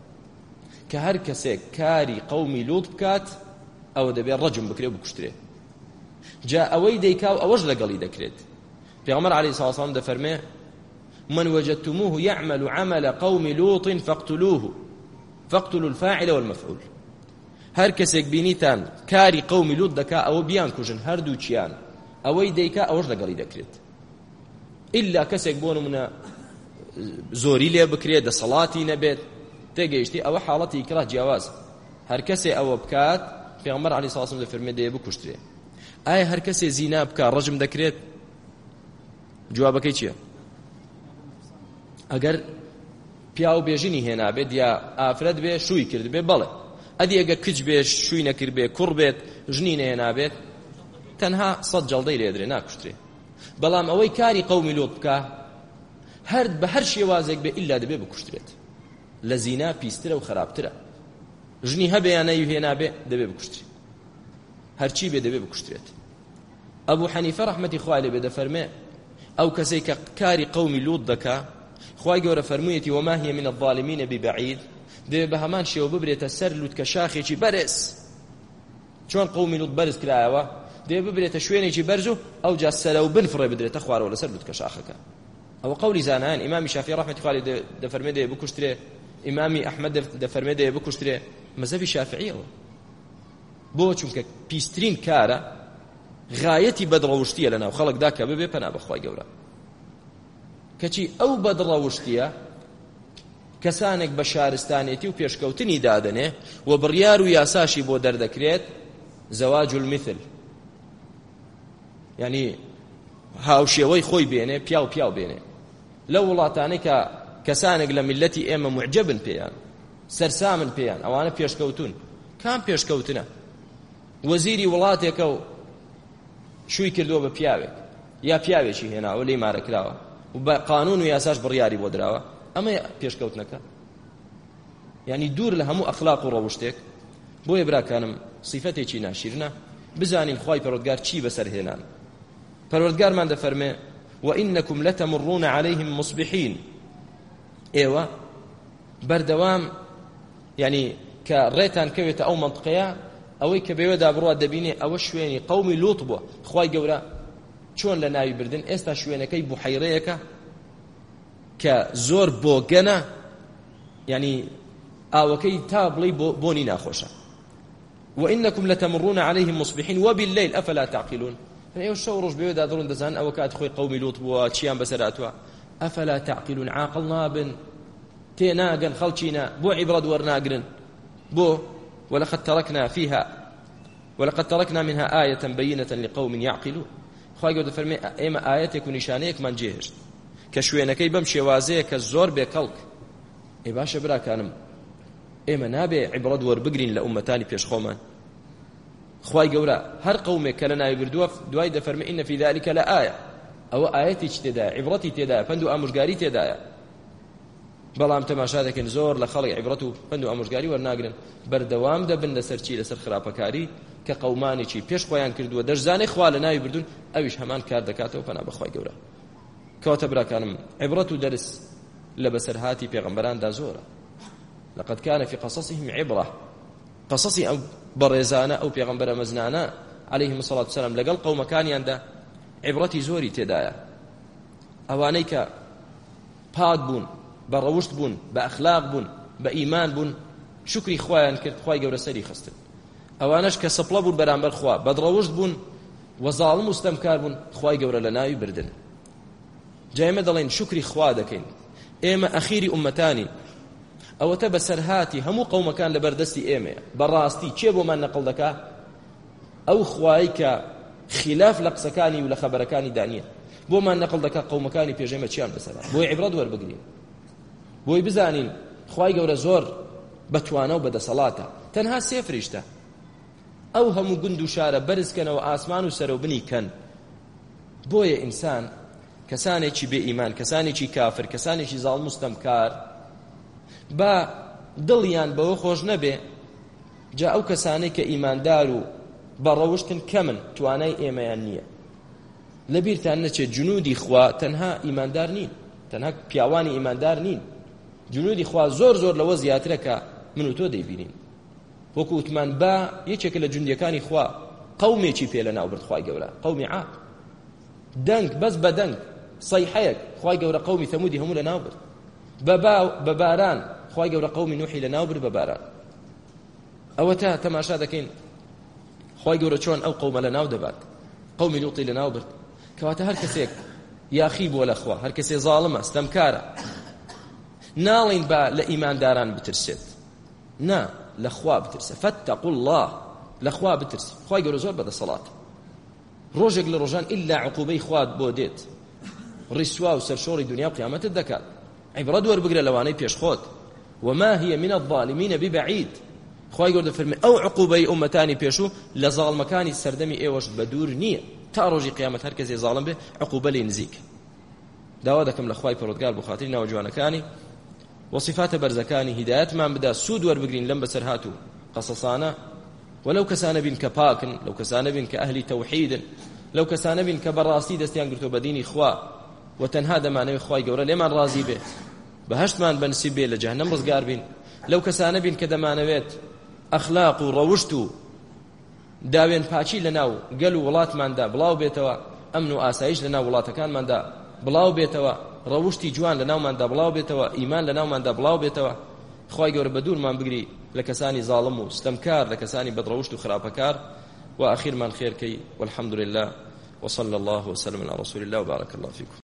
کە هەر کەسێک کاری قەومی لوط بکات ئەوە دەبێت ڕەجم بکرێ و بکوشترێ جا ئەوەی دەیکا و ئەوەش لەگەڵی دەکرێت پێغەمبەر عەلەیهی سەڵام دەفەرمێ من وجدتموه يعمل عمل قوم لوط فاقتلوه فاقتلوا الفاعل والمفعول. هر کەسێک بینیتان کاری قومی لوط دەکا ئەوە بیان کوژن هەردوو چیان ئەوەی دەیکا ئەوەش لەگەڵی دەکرێت ئللا کەسێک بۆ نمونە زۆری لێ بکرێت دەسەڵاتی نەبێت تێگەیشتی ئەوە حاڵەتی ئیکراه جیاواز هەر کەسێ ئەوە بکات پێغەمبەر عەلەیهی سەڵام دەفەرمێت دەیە بکوشترێ. ئایا هەر کەسێ زینا بکا ڕەجم دەکرێت؟ جوابەکەی چییە؟ ئەگەر پیا و بێژنی هێنابێت یا ئافرەت بێ شووی کرد بێ بەڵێ ئەدی ئەگە کچ بێ شووی نەکرد بێ کوڕ بێت ژنی نەهێنابێت تەنها سەد جەڵدەی لێدرێ ناکوشترێ. بەڵام ئەوەی کاری قەومی لۆط بکە هەر بە هەر شێوازێک بێ ئیلا دەبێ بکوشترێت. لە زینا پیسترە و خراپترە. ژنی هەبێ یان نەیوی هێنابێ دەبێ بکوشترێت. هەرچی بێ دەبێ بکوشترێت. ئەبوو حەنیفە ڕەحمەتی خوای لێ بێ دەفەرمێ ئەو کەسێک کە کاری قەومی لوط دەکا خوای گەورە فەرموویەتی وما هي من الظالمين ببعيد دەبێ بە هەمان شێوە ببرێتە سەر لووتکە شاخێکی بەرز چۆن قەومی لوط بەرز کرایەوە دەبێ ببرێتە شوێنێکی بەرز و ئەو جا سەرە و بنفڕێ بدرێتە خوارەوە لەسەر لووتکە شاخەکە. ئەوە قەولی زانایان ئیمامی شافعی ڕەحمەتی خوای لێ دەفەرمێ دەبێ بکوشترێ ئیمامی ئەحمەد دەفەرمێ دەبێ بکوشترێ مەزهەبی شافعیەوە بۆ چونکە پیسترین کارە غایەتی بەدڕەوشتیە لەناو خەڵکدا کە ببێ پەنا بەخوای گەورە کەچی ئەو بەدڕەوشتیە کەسانێک بە شارستانێتی و پێشکەوتنی دادەنێ و بڕیار و یاساشی بۆ دەردەکرێت زەواج المثل یعنی هاوشێوەی خۆی بێنێ پیا و پیاو بێنێ لەو وڵاتانەی کە کەسانێک لە میلەتی ئێمە معجەبن پێیان سەرسامن پێیان ئەوانە پێشکەوتون کام پێشکەوتنە وەزیری وڵاتێکە و شووی کردووە بە پیاوێک یا پیاوێکی هێناوە لێی مارەکراوە و بە قانون و یاساش بڕیاری بۆ دراوە ئەمە پێشکەوتنەکە یعنی دوور لە هەموو ئەخلاق و ڕەوشتێک. بۆیە براکانم صیفەتێکی ناشیرنە بزانین خوای پەروەردگار چی بەسەر هێنان. پەروەردگارمان دەفەرمێ وإنكم لتمرون عليهم مصبحين ئێوە بەردەوام یعنی کە ڕێتان کەوێتە ئەو منطقەیە ئەوەی کە بەوێدا بڕوا دەبینێ ئەوە شوێنی قەومی لوط بووە. خوای گەورە چۆن لە ناوی بردن ئێستا شوێنەکەی بوحەیرەیەکە کە زۆر بۆگەنە یعنی ئاوەکەی تا بڵێ بۆنی ناخۆشە. وإنكم لتمرون عليهم مصبحين وبالليل أفلا تعقلون ئێوە شەو ڕۆژ بەوێدا دەڕۆن دەزانن ئەوە کات خۆی قەومی لوط بووە چیان بەسەراتوە ئەفلا تعقلون عاقڵ نابن تێناگەن خەڵچینە بۆ عیبرەت وەرناگرن بۆ ولقد تركنا فيها ولقد تركنا منها آية بينة لقوم يعقلون. خوای گەورە دەفەرمێ ئێمە ئاەتێک و نیشانەیەکمان جێهێشت کە شوێنەکەی بەم شێوازەیە کە زۆر بێکەڵک. ئێ باشە براکانم ئێمە نابێ عیبرەت وەربگرین لە ئومەتانی پێشخۆمان. خوای گەورە هەر قەومێک کە لە ناوی بردووە دوای دەفەرمێ ئین فی ذلک لآیە ئەوە ئاەتێکی تێدایە عیبرەتی تێدایە پند و ئامۆژگاری تێدایە. بەڵام تەماشا دەکەن زۆر لە خەڵک عیبرەت و پند و ئامۆژگاری وەرناگرن بەردەوام دەبن لەسەر چی لەسەر خراپەکاری کە قەومانێکی پێش خۆیان کردووە دەشزانەی خوا لە ناوی بردون ئەویش هەمان کار دەکاتەوە پەنا بەخوای گەورە. کەواتە براکانم عیبرەت و دەرس لە بەسەرهاتی پێغەمبەراندا زۆرە. لقد كان في قصصهم عبرة قصصي أو برزانة أو پیغمبر مزنانة عليهم الصلاة والسلام لقل قوم كان ينده عبرتي زوري تدايا أوانيك پاد بون بروشت بون بأخلاق بون بإيمان بون شكري خوايان كرت خواي قورة سري خستن أوانش كسبلا بون برانبر خوا بدروشت بون وظالم مستمكار بون خواي قورة لناوي بردن جايمة دلين شكري خوا دكين إيما أخيري أمتاني ئەوە تە بەسەرهاتی هەموو قەومەکان لەبەردەستی ئێمەیە بەڕاستی چێ بۆمان نەقڵ دەکا ئەو خوایی کە خلاف لە قسەکانی و لە خەبەرەکانی دانیە بۆمان نەقڵ دەکا قەومەکانی پێشێمە چیان بەسەرا بۆی عیبرەت وەربگرین بۆی بزانین خوای گەورە زۆر بەتوانە و بەدەسەڵاتە تەنها سێ فریشتە ئەو هەموو گوند و شارە بەرزکەنەوە ئاسمان و سەرە و بنی کەن بۆیە ئینسان کەسانێکی بێ ئیمان کەسانێکی کافر کەسانێکی زاڵم مستەمکار با دڵیان بەوە خۆش نەبێ جا ئەو کەسانەی کە ئیماندار و بەڕەوشتن کەمن توانای ئێمەیان نییە لەبیرتان نەچێت جنودی خوا تەنها ئیماندار نین تەنها پیاوانی ئیماندار نین جنودی خوا زۆر زۆر لەوە زیاترە کە من و تۆ دەیبینین وەکو وتمان با یەکێکە لە جوندیەکانی خوا قەومێکی پێ لە ناو برد خوای گەورە قەومی عاد دەنگ بەس بە دەنگ صيحەیەک خوای گەورە قەومی ثەمودی هەموو لەناو برد بە باران خوای گەورە قەومی نوحی لەناو برد بە باران ئەوە تا تەماشا دەکەین خوای گەورە چۆن ئەو قەومە لەناو دەبات قەومی لوطی لەناو برد کەواتە هەر کەسێک یاخی بۆ لەخوا هەر کەسێ زاڵمە ستەمکارە ناڵین با لە ئیمانداران بترسێت نا لەخوا بترسە فاتقوا الله لەخوا بترس خوای گەورە زۆر بەدەسەڵات ڕۆژێک لە ڕۆژان ئیلا عقوبەی خوات بۆ دێت ڕیسوا و سەرشۆڕی دنیا و قیامەتت دەکات عیبرەت وەربگرە لەوانەی پێشخۆت وما هي من الظالمين ببعيد خوای گەورە دەفەرمێ ئەو عقوبەی ئومەتانی پێشوو لە زاڵمەکانی سەردەمی ئێوەش بەدوور نییە تا ڕۆژی قیامەت هەر کەسێ زاڵم بێ عقوبە لێ نزیک داوا دەکەم لە خوای پەروەردگار بۆ خاتری ناوجوانەکانی وصفاتە بەرزەکانی هیدایەتمان بدا سوود وەربگرین لەم بەسەر هاتوو قەسەسانە ولو کەسانە بین کە پاکن لەو کەسانە بین کە ئەهلی تەوحیدن لەو کەسانە بین کە بەڕاستی دەستیان گرتۆ بە دینی خوا و تەنها دەمانەوێت خوای گەورە لێمان ڕازی بێ بەهەشتمان بەنسیب بێ لە جەهەنەم ڕزگار بین لەو کەسانە بین کە دەمانەوێت ئەخلاق و ڕەوشت و داوێن پاچی لەناو گەل و وڵاتماندا بڵاو بێتەوە ئەمن و ئاسایش لەناو وڵاتەکانماندا بڵاو بێتەوە ڕەوشتی جوان لەناوماندا بڵاو بێتەوە ئیمان لەناوماندا بڵاو بێتەوە خوای گەورە بەدوورمان بگری لە کەسانی زاڵم و ستەمکار لە کەسانی بەدڕەوشت و خراپەکار وآخرمان خير كي والحمد لله وصلى الله وسلم على رسول الله وبارك الله فيكم